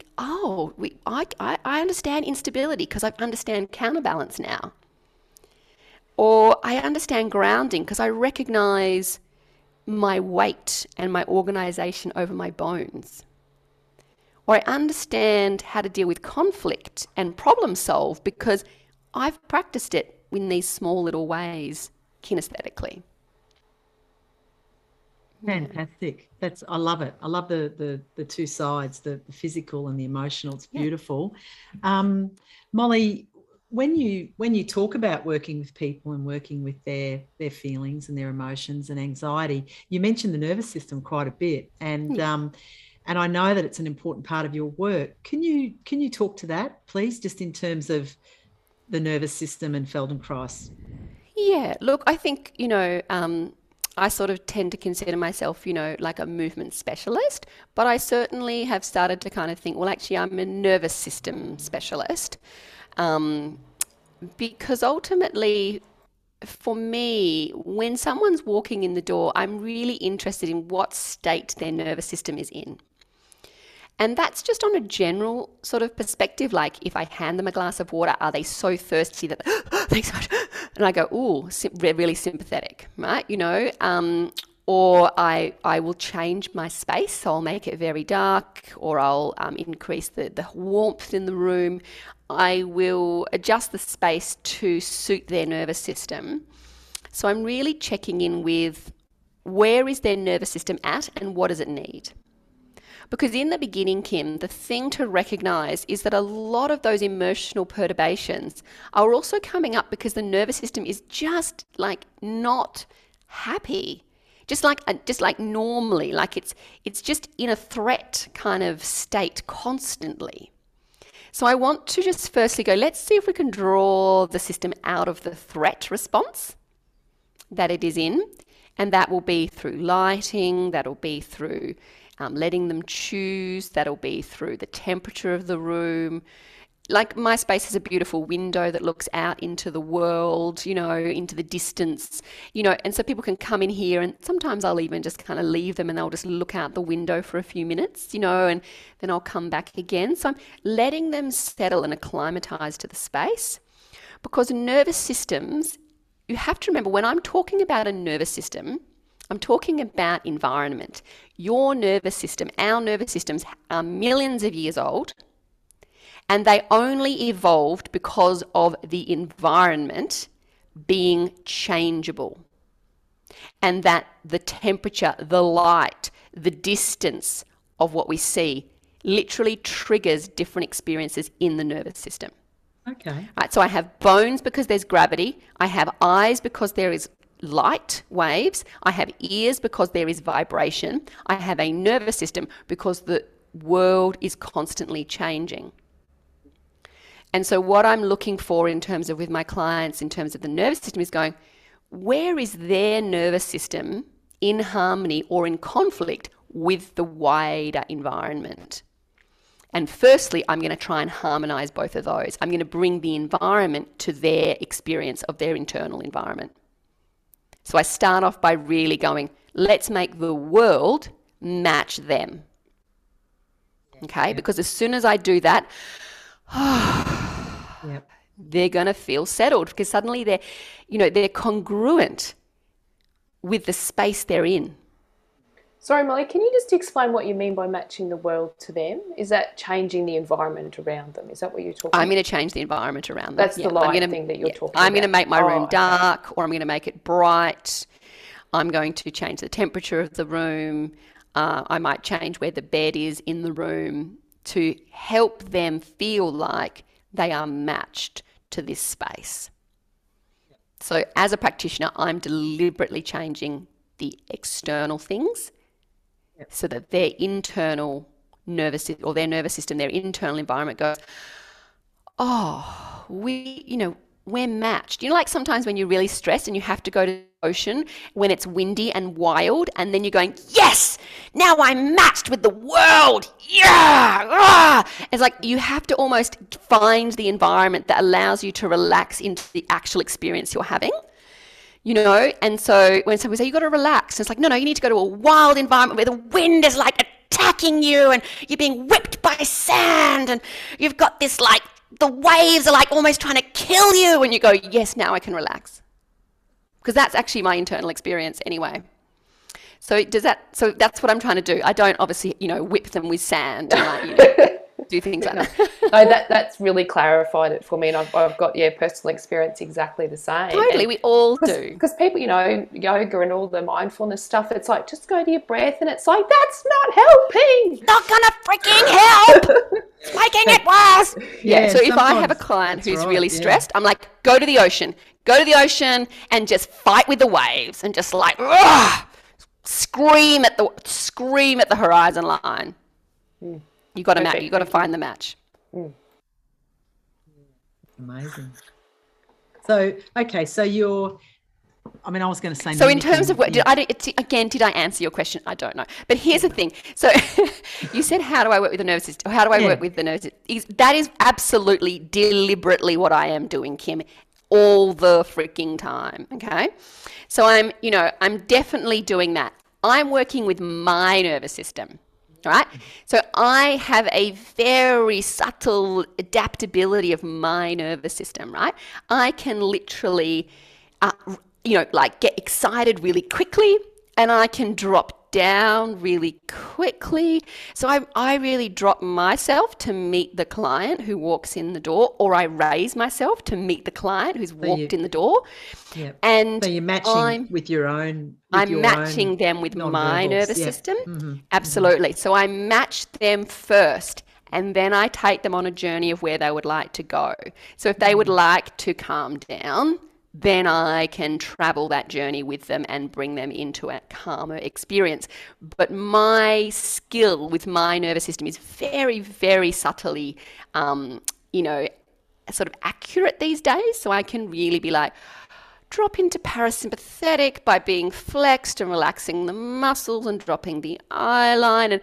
Speaker 2: I understand instability because I understand counterbalance now. Or I understand grounding because I recognize my weight and my organization over my bones. Or I understand how to deal with conflict and problem solve because I've practiced it in these small little ways kinesthetically.
Speaker 1: Fantastic. I love it. I love the two sides, the physical and the emotional. It's beautiful. Molly, when you talk about working with people and working with their feelings and their emotions and anxiety, you mentioned the nervous system quite a bit, and I know that it's an important part of your work. Can you talk to that, please, just in terms of the nervous system and Feldenkrais?
Speaker 2: Yeah, look, I think, I sort of tend to consider myself, like a movement specialist, but I certainly have started to kind of think, well, actually, I'm a nervous system specialist. Because ultimately, for me, when someone's walking in the door, I'm really interested in what state their nervous system is in. And that's just on a general sort of perspective. Like if I hand them a glass of water, are they so thirsty that, thanks so much. And I go, ooh, really sympathetic, right? Or I will change my space. So I'll make it very dark, or I'll increase the warmth in the room. I will adjust the space to suit their nervous system. So I'm really checking in with where is their nervous system at and what does it need? Because in the beginning, Kim, the thing to recognize is that a lot of those emotional perturbations are also coming up because the nervous system is just like not happy. Just like normally, like it's just in a threat kind of state constantly. So I want to just firstly go, let's see if we can draw the system out of the threat response that it is in. And that will be through lighting, that'll be through letting them choose, that'll be through the temperature of the room. Like my space is a beautiful window that looks out into the world, into the distance, and so people can come in here, and sometimes I'll even just kind of leave them and they'll just look out the window for a few minutes, and then I'll come back again. So I'm letting them settle and acclimatize to the space, because nervous systems, you have to remember when I'm talking about a nervous system, I'm talking about environment. Your nervous system, our nervous systems are millions of years old, and they only evolved because of the environment being changeable. And that the temperature, the light, the distance of what we see literally triggers different experiences in the nervous system.
Speaker 1: Okay.
Speaker 2: Right, so I have bones because there's gravity. I have eyes because there is light waves. I have ears because there is vibration. I have a nervous system because the world is constantly changing. And so what I'm looking for in terms of with my clients, in terms of the nervous system, is going, where is their nervous system in harmony or in conflict with the wider environment? And firstly, I'm going to try and harmonize both of those. I'm going to bring the environment to their experience of their internal environment. So I start off by really going, let's make the world match them. Okay? Because as soon as I do that, they're going to feel settled, because suddenly they're congruent with the space they're in.
Speaker 3: Sorry, Molly, can you just explain what you mean by matching the world to them? Is that changing the environment around them? Is that what you're talking about?
Speaker 2: I'm going to change the environment around them.
Speaker 3: That's the light thing that you're talking about.
Speaker 2: I'm going to make my room dark, or I'm going to make it bright. I'm going to change the temperature of the room. I might change where the bed is in the room to help them feel like they are matched to this space. So as a practitioner, I'm deliberately changing the external things so that their internal nervous or their nervous system, their internal environment goes, oh, we're matched. Like sometimes when you're really stressed and you have to go to the ocean when it's windy and wild, and then you're going, yes, now I'm matched with the world. Yeah. Ah! It's like you have to almost find the environment that allows you to relax into the actual experience you're having. And so when somebody say, you got to relax, it's like, no, you need to go to a wild environment where the wind is like attacking you and you're being whipped by sand and you've got this like, the waves are like almost trying to kill you, and you go, yes, now I can relax. Because that's actually my internal experience anyway. So that's what I'm trying to do. I don't obviously, whip them with sand. And do things like that.
Speaker 3: No, that's really clarified it for me, and I've got personal experience exactly the same.
Speaker 2: Totally, we all do.
Speaker 3: Because people, yoga and all the mindfulness stuff, it's like, just go to your breath, and it's like, that's not helping.
Speaker 2: Not gonna freaking help. It's making it worse. Yeah. So if I have a client who's really stressed, I'm like, go to the ocean and just fight with the waves and just like scream at the horizon line. You got to you got to find the match.
Speaker 1: Amazing. So okay, so I was going to say.
Speaker 2: So in terms of what did I answer your question? I don't know. But here's the thing. So you said, how do I work with the nervous system? How do I work with the nervous system? That is absolutely deliberately what I am doing, Kim, all the freaking time. Okay. So I'm definitely doing that. I'm working with my nervous system. Right? So I have a very subtle adaptability of my nervous system, right? I can literally, get excited really quickly, and I can drop down really quickly. So I really drop myself to meet the client who walks in the door, or I raise myself to meet the client who's walked in the door.
Speaker 1: Yeah.
Speaker 2: And
Speaker 1: so you're matching with your own.
Speaker 2: I'm matching them with my nervous system. Absolutely. So I match them first, and then I take them on a journey of where they would like to go. So if they would like to calm down, then I can travel that journey with them and bring them into a calmer experience. But my skill with my nervous system is very, very subtly, sort of accurate these days. So I can really be like, drop into parasympathetic by being flexed and relaxing the muscles and dropping the eye line, and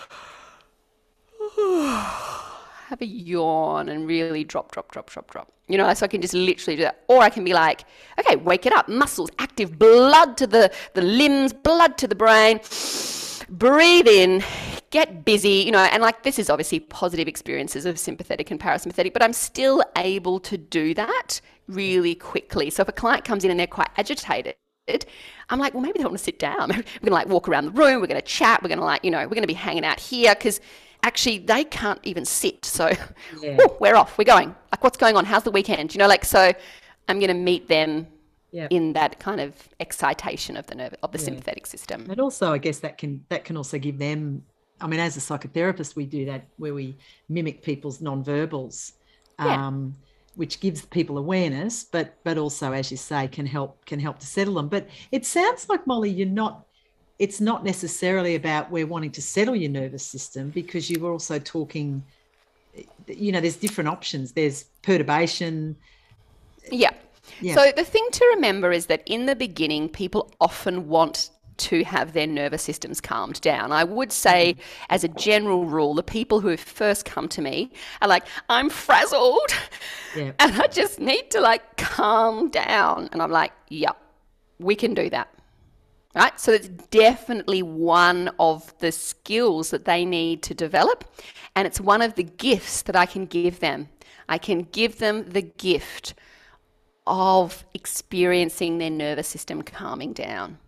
Speaker 2: have a yawn and really drop. So I can just literally do that. Or I can be like, okay, wake it up, muscles active, blood to the limbs, blood to the brain, breathe in, get busy, and like, this is obviously positive experiences of sympathetic and parasympathetic, but I'm still able to do that really quickly. So if a client comes in and they're quite agitated, I'm like, well, maybe they want to sit down. We're going to walk around the room. We're going to chat. We're going to we're going to be hanging out here, because actually they can't even sit. So we're off. We're going. Like, what's going on? How's the weekend? So I'm going to meet them in that kind of excitation of the sympathetic system.
Speaker 1: And also, I guess that can also give them, as a psychotherapist, we do that where we mimic people's non-verbals, which gives people awareness, but also, as you say, can help to settle them. But it sounds like, Molly, it's not necessarily about we're wanting to settle your nervous system, because you were also talking, there's different options. There's perturbation.
Speaker 2: Yeah. So the thing to remember is that in the beginning, people often want to have their nervous systems calmed down. I would say, as a general rule, the people who first come to me are like, I'm frazzled and I just need to calm down. And I'm like, we can do that. Right? So it's definitely one of the skills that they need to develop, and it's one of the gifts that I can give them. I can give them the gift of experiencing their nervous system calming down.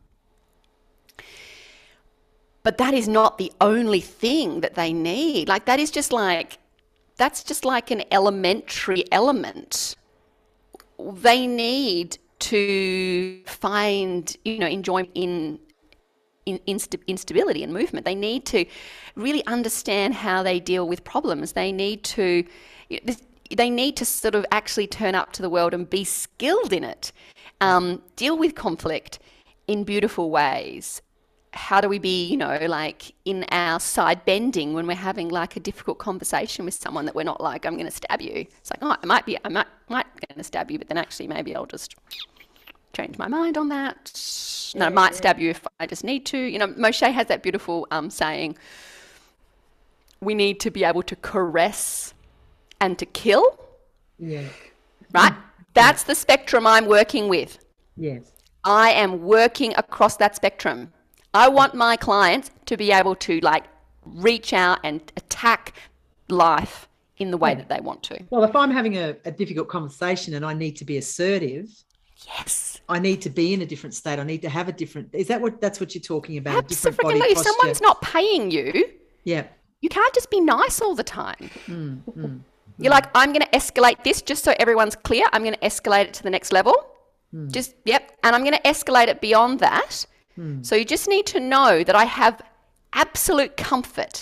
Speaker 2: But that is not the only thing that they need. That's just like an elementary element. They need to find, enjoyment in instability and movement. They need to really understand how they deal with problems. They need to sort of actually turn up to the world and be skilled in it. Deal with conflict in beautiful ways. How do we be, in our side bending when we're having a difficult conversation with someone that we're not like, I'm going to stab you. It's like, I might going to stab you, but then actually maybe I'll just change my mind on that. And I might stab you if I just need to. Moshe has that beautiful saying, we need to be able to caress and to kill.
Speaker 1: Yeah.
Speaker 2: Right? That's the spectrum I'm working with.
Speaker 1: Yes.
Speaker 2: I am working across that spectrum. I want my clients to be able to reach out and attack life in the way that they want to.
Speaker 1: Well, if I'm having a difficult conversation and I need to be assertive,
Speaker 2: yes,
Speaker 1: I need to be in a different state. I need to have that's what you're talking about?
Speaker 2: Absolutely. If someone's not paying you, You can't just be nice all the time. You're
Speaker 1: Mm.
Speaker 2: like, I'm going to escalate this just so everyone's clear. I'm going to escalate it to the next level. Just, yep. And I'm going to escalate it beyond that. So you just need to know that I have absolute comfort,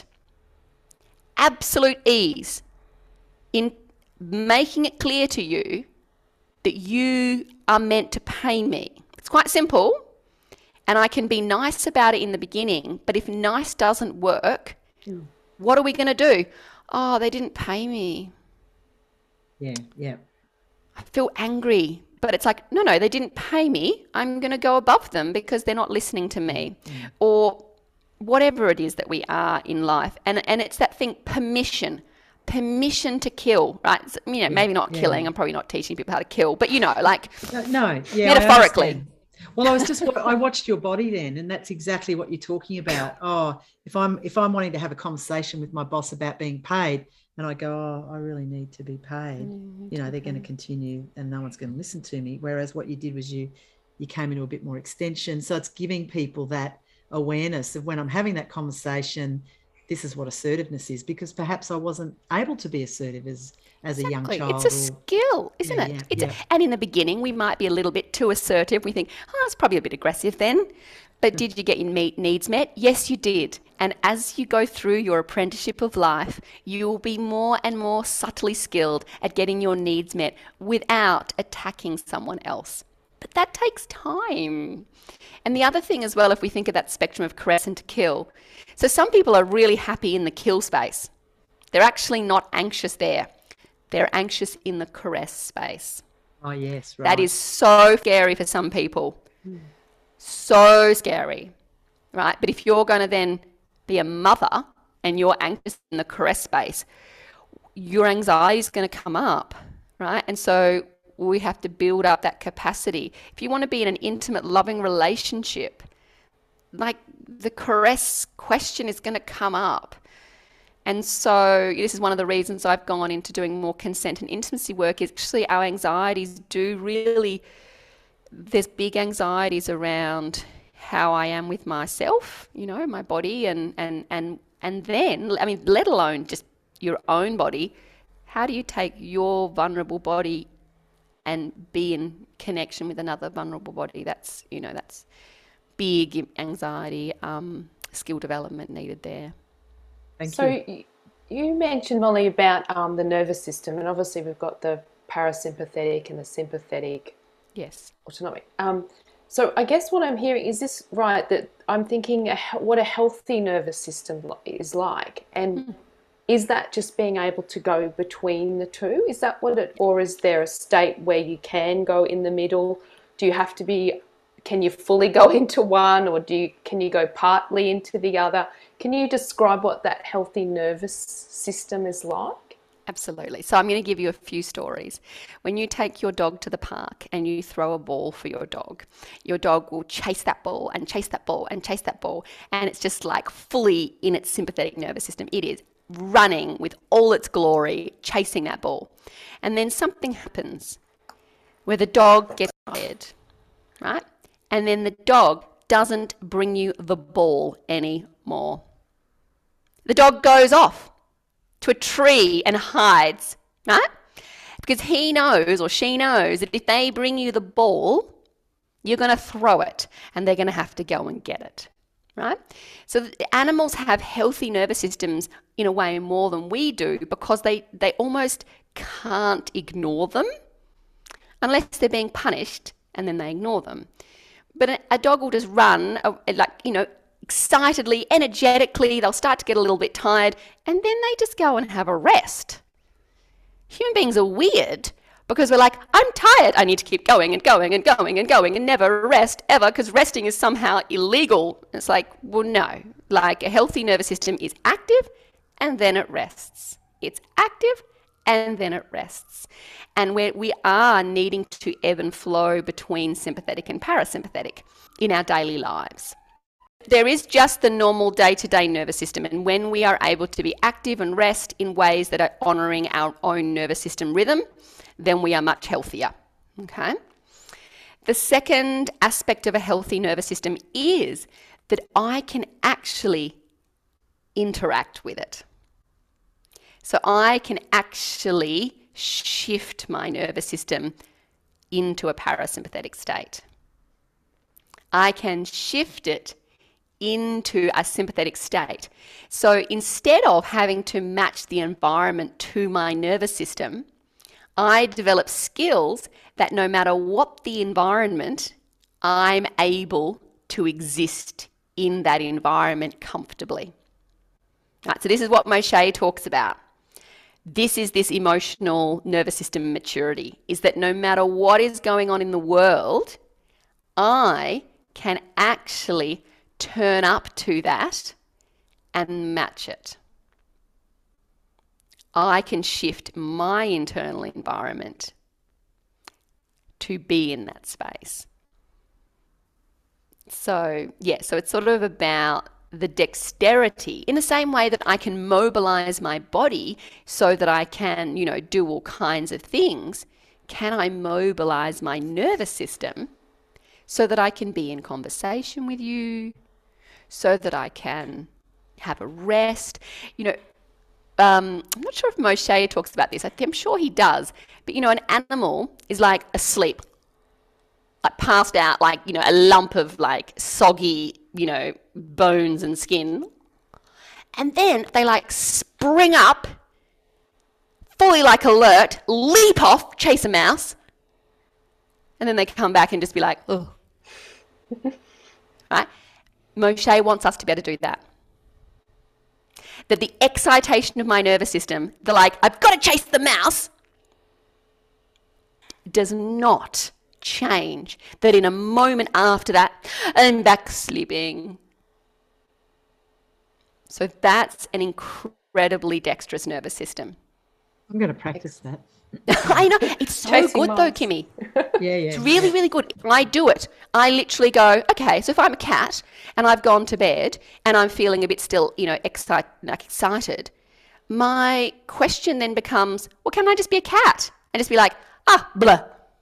Speaker 2: absolute ease in making it clear to you that you are meant to pay me. It's quite simple. And I can be nice about it in the beginning. But if nice doesn't work, what are we going to do? Oh, they didn't pay me.
Speaker 1: Yeah.
Speaker 2: I feel angry. But it's like, no, they didn't pay me. I'm going to go above them because they're not listening to me. Or whatever it is that we are in life. And it's that thing, permission to kill, right? So, maybe not killing. I'm probably not teaching people how to kill, but like
Speaker 1: No, yeah,
Speaker 2: metaphorically.
Speaker 1: Well, I watched your body then, and that's exactly what you're talking about. Oh, if I'm wanting to have a conversation with my boss about being paid, and I go, oh, I really need to be paid, they're going to continue and no one's going to listen to me. Whereas what you did was you came into a bit more extension. So it's giving people that awareness of when I'm having that conversation, this is what assertiveness is, because perhaps I wasn't able to be assertive as a young child.
Speaker 2: It's a skill, isn't it? And in the beginning, we might be a little bit too assertive. We think, it's probably a bit aggressive then. But did you get your needs met? Yes, you did. And as you go through your apprenticeship of life, you will be more and more subtly skilled at getting your needs met without attacking someone else. But that takes time. And the other thing as well, if we think of that spectrum of caress and to kill, so some people are really happy in the kill space. They're actually not anxious there. They're anxious in the caress space.
Speaker 1: Oh, yes, right.
Speaker 2: That is so scary for some people. So scary, right? But if you're going to then be a mother and you're anxious in the caress space, your anxiety is going to come up, right? And so we have to build up that capacity. If you want to be in an intimate, loving relationship, like the caress question is going to come up. And so this is one of the reasons I've gone into doing more consent and intimacy work, is actually our anxieties do really, there's big anxieties around how I am with myself, my body, and then, let alone just your own body, how do you take your vulnerable body and be in connection with another vulnerable body? That's big anxiety, skill development needed there.
Speaker 1: Thank you.
Speaker 3: So you mentioned, Molly, about the nervous system, and obviously we've got the parasympathetic and the sympathetic.
Speaker 2: Yes.
Speaker 3: Autonomic. So I guess what I'm hearing, is this right, that I'm thinking what a healthy nervous system is like, and is that just being able to go between the two? Is that what it, or is there a state where you can go in the middle? Do you have to be, can you fully go into one, or can you go partly into the other? Can you describe what that healthy nervous system is like?
Speaker 2: Absolutely. So I'm going to give you a few stories. When you take your dog to the park and you throw a ball for your dog will chase that ball and chase that ball and chase that ball. And it's just like fully in its sympathetic nervous system. It is running with all its glory, chasing that ball. And then something happens where the dog gets tired, right? And then the dog doesn't bring you the ball anymore. The dog goes off to a tree and hides, right? Because he knows, or she knows, that if they bring you the ball, you're going to throw it and they're going to have to go and get it, right? So animals have healthy nervous systems in a way more than we do, because they almost can't ignore them unless they're being punished, and then they ignore them. But a dog will just run, excitedly, energetically. They'll start to get a little bit tired, and then they just go and have a rest. Human beings are weird, because we're like, I'm tired, I need to keep going and going and going and going and never rest ever, because resting is somehow illegal. It's like, well, no. Like, a healthy nervous system is active and then it rests. It's active and then it rests. And we are needing to ebb and flow between sympathetic and parasympathetic in our daily lives. There is just the normal day-to-day nervous system, and when we are able to be active and rest in ways that are honouring our own nervous system rhythm, then we are much healthier, okay? The second aspect of a healthy nervous system is that I can actually interact with it. So I can actually shift my nervous system into a parasympathetic state. I can shift it into a sympathetic state. So instead of having to match the environment to my nervous system, I develop skills that no matter what the environment, I'm able to exist in that environment comfortably. Right, so this is what Moshe talks about. This is this emotional nervous system maturity, is that no matter what is going on in the world, I can actually turn up to that and match it. I can shift my internal environment to be in that space. So, yeah, so it's sort of about the dexterity in the same way that I can mobilize my body so that I can, do all kinds of things. Can I mobilize my nervous system so that I can be in conversation with you, so that I can have a rest? I'm not sure if Moshe talks about this. I'm sure he does. But, an animal is like asleep, like passed out, like, a lump of like soggy, bones and skin. And then they like spring up, fully like alert, leap off, chase a mouse. And then they come back and just be like, oh. Right? Moshe wants us to be able to do that. That the excitation of my nervous system, the like, I've got to chase the mouse, does not change. That in a moment after that, I'm back sleeping. So that's an incredibly dexterous nervous system.
Speaker 1: I'm going to practice that.
Speaker 2: I know. It's so
Speaker 3: Chasing
Speaker 2: good though,
Speaker 3: mice.
Speaker 2: Kimmy.
Speaker 1: Yeah.
Speaker 2: It's really, really good. I do it. I literally go, okay, so if I'm a cat and I've gone to bed and I'm feeling a bit still, excited, my question then becomes, well, can I just be a cat? And just be like, blah.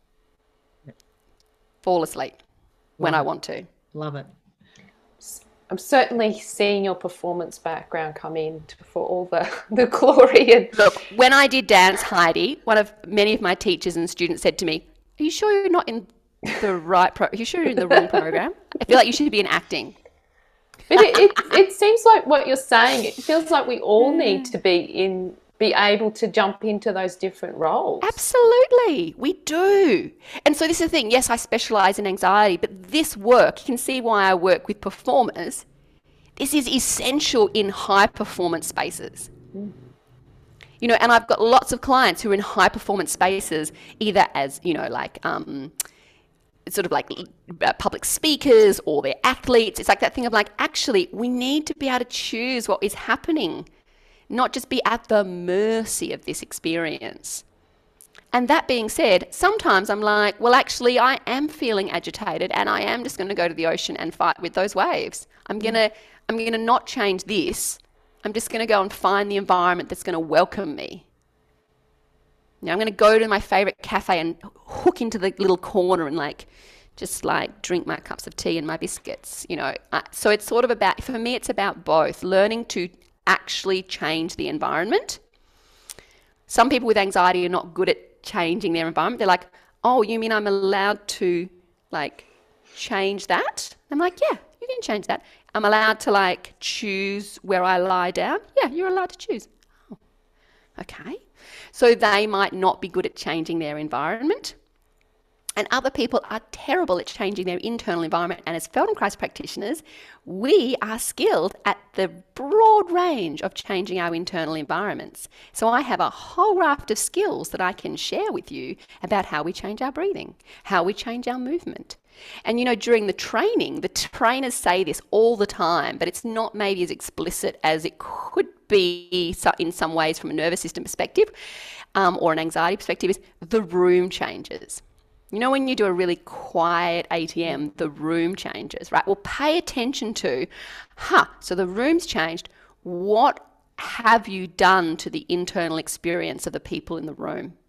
Speaker 2: Fall asleep when I want to.
Speaker 1: Love it.
Speaker 3: I'm certainly seeing your performance background come in for all the glory. And
Speaker 2: Look, when I did dance, Heidi, many of my teachers and students said to me, are you sure you're not in the right are you sure you're in the wrong program? I feel like you should be in acting.
Speaker 3: But it seems like what you're saying, it feels like we all need to be able to jump into those different roles.
Speaker 2: Absolutely, we do. And so this is the thing, yes, I specialise in anxiety, but this work, you can see why I work with performers, this is essential in high performance spaces. And I've got lots of clients who are in high performance spaces, either as, sort of like public speakers or they're athletes. It's like that thing of like, actually, we need to be able to choose what is happening, not just be at the mercy of this experience. And that being said, sometimes I'm like, well, actually, I am feeling agitated and I am just going to go to the ocean and fight with those waves. I'm going to not change this. I'm just going to go and find the environment that's going to welcome me. Now I'm going to go to my favorite cafe and hook into the little corner and just drink my cups of tea and my biscuits, So it's sort of about, for me, it's about both, learning to actually change the environment. Some people with anxiety are not good at changing their environment. They're like, oh, you mean I'm allowed to change that? I'm like, yeah, you can change that. I'm allowed to choose where I lie down. Yeah, you're allowed to choose. Oh, okay. So they might not be good at changing their environment. And other people are terrible at changing their internal environment. And as Feldenkrais practitioners, we are skilled at the broad range of changing our internal environments. So I have a whole raft of skills that I can share with you about how we change our breathing, how we change our movement. And during the training, the trainers say this all the time, but it's not maybe as explicit as it could be in some ways from a nervous system perspective or an anxiety perspective, is the room changes. When you do a really quiet ATM, the room changes, right? Well, pay attention to, so the room's changed. What have you done to the internal experience of the people in the room?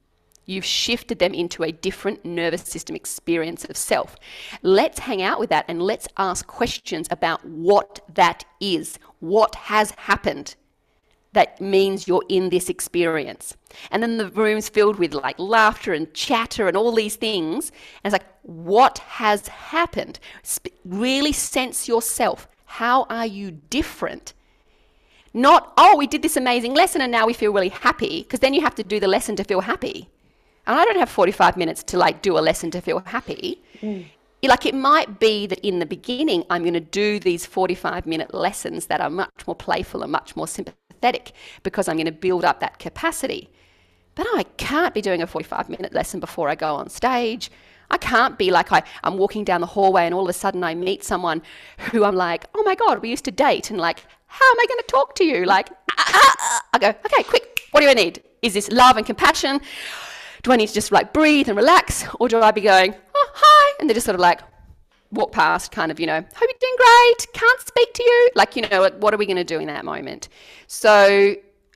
Speaker 2: You've shifted them into a different nervous system experience of self. Let's hang out with that and let's ask questions about what that is. What has happened that means you're in this experience? And then the room's filled with like laughter and chatter and all these things. And it's like, what has happened? Really sense yourself. How are you different? Not, oh, we did this amazing lesson and now we feel really happy, because then you have to do the lesson to feel happy. And I don't have 45 minutes to like do a lesson to feel happy. Like, it might be that in the beginning, I'm going to do these 45-minute lessons that are much more playful and much more sympathetic, because I'm going to build up that capacity. But I can't be doing a 45-minute lesson before I go on stage. I can't be like, I'm walking down the hallway and all of a sudden I meet someone who I'm like, oh my God, we used to date, and like, how am I going to talk to you? Like, I go, okay, quick, what do I need? Is this love and compassion? Do I need to just like breathe and relax? Or do I be going, oh, hi, and they just sort of like walk past, kind of, you know, hope you're doing great, can't speak to you. Like, you know, what are we going to do in that moment? So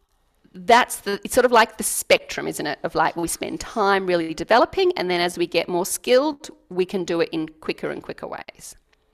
Speaker 2: it's sort of like the spectrum, isn't it? Of like, we spend time really developing, and then as we get more skilled, we can do it in quicker and quicker ways.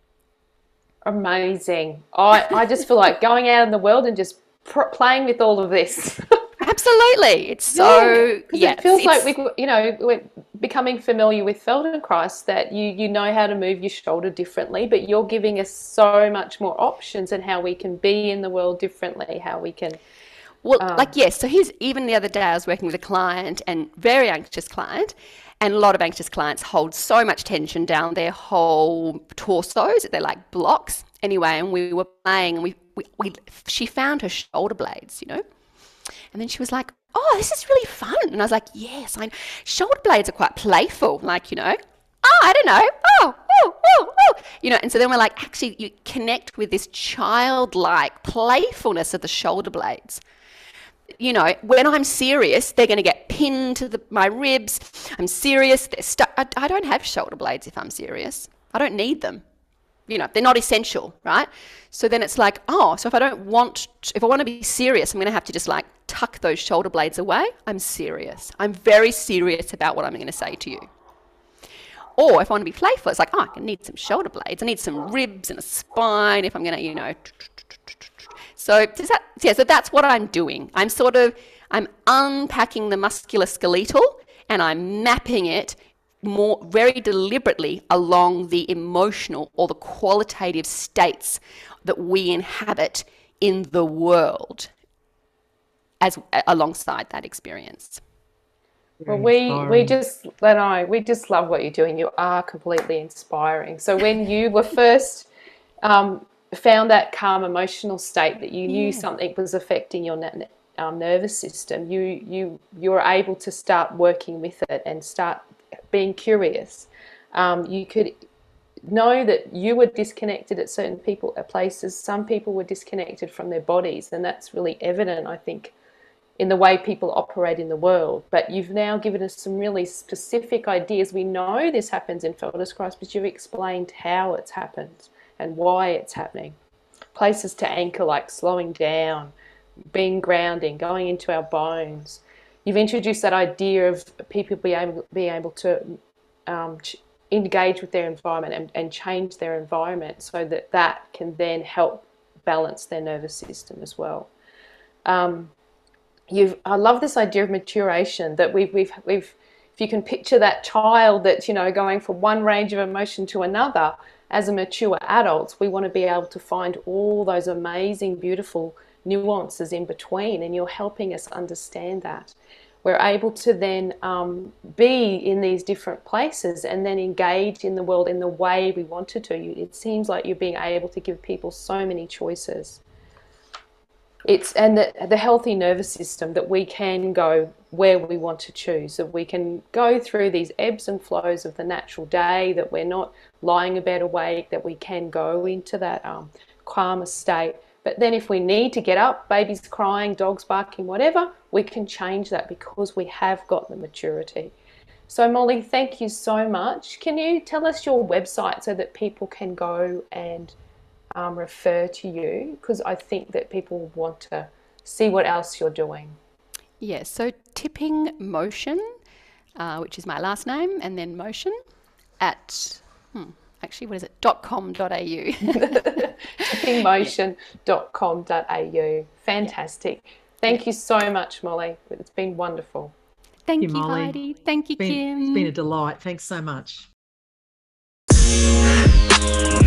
Speaker 3: Amazing. I just feel like going out in the world and just playing with all of this.
Speaker 2: Absolutely. It's so,
Speaker 3: yeah. It feels like we're becoming familiar with Feldenkrais, that you know how to move your shoulder differently, but you're giving us so much more options and how we can be in the world differently, how we can...
Speaker 2: Well, yes. So even the other day I was working with a client, and very anxious client, and a lot of anxious clients hold so much tension down their whole torsos that they're like blocks. Anyway, and we were playing, and she found her shoulder blades, you know. And then she was like, oh, this is really fun. And I was like, yes, shoulder blades are quite playful. Like, you know, oh, I don't know. Oh. You know, and so then we're like, actually, you connect with this childlike playfulness of the shoulder blades. You know, when I'm serious, they're going to get pinned to my ribs. I'm serious. I don't have shoulder blades if I'm serious. I don't need them. You know, they're not essential, right? So then it's like, so if I want to be serious, I'm going to have to just like tuck those shoulder blades away. I'm serious. I'm very serious about what I'm going to say to you. Or if I want to be playful, it's like, I need some shoulder blades. I need some ribs and a spine if I'm going to, you know. So that's what I'm doing. I'm unpacking the musculoskeletal, and I'm mapping it more very deliberately along the emotional or the qualitative states that we inhabit in the world alongside that experience.
Speaker 3: Well, we just love what you're doing. You are completely inspiring. So when you were first found that calm emotional state, that you knew something was affecting your nervous system, you were able to start working with it and start being curious. You could know that you were disconnected at certain places. Some people were disconnected from their bodies, and that's really evident, I think, in the way people operate in the world. But you've now given us some really specific ideas. We know this happens in Feldenkrais, but you've explained how it's happened and why it's happening. Places to anchor, like slowing down, being grounding, going into our bones. You've introduced that idea of people being able to engage with their environment and change their environment, so that can then help balance their nervous system as well. I love this idea of maturation, that we've if you can picture that child that's, you know, going from one range of emotion to another. As a mature adults, we want to be able to find all those amazing, beautiful nuances in between, and you're helping us understand that. We're able to then be in these different places and then engage in the world in the way we wanted to. It seems like you're being able to give people so many choices. And the healthy nervous system, that we can go where we want to choose, that we can go through these ebbs and flows of the natural day, that we're not lying about awake, that we can go into that calmer state. But then if we need to get up, baby's crying, dog's barking, whatever, we can change that because we have got the maturity. So Molly, thank you so much. Can you tell us your website so that people can go and refer to you? Because I think that people want to see what else you're doing.
Speaker 2: Yeah, so Tipping Motion which is my last name, and then motion at, actually, what is it? .com.au.
Speaker 3: tippingmotion.com.au. Fantastic. Thank you so much, Molly. It's been wonderful.
Speaker 2: Thank you,
Speaker 1: Molly.
Speaker 2: Heidi. Thank you, Kim.
Speaker 1: It's been a delight. Thanks so much.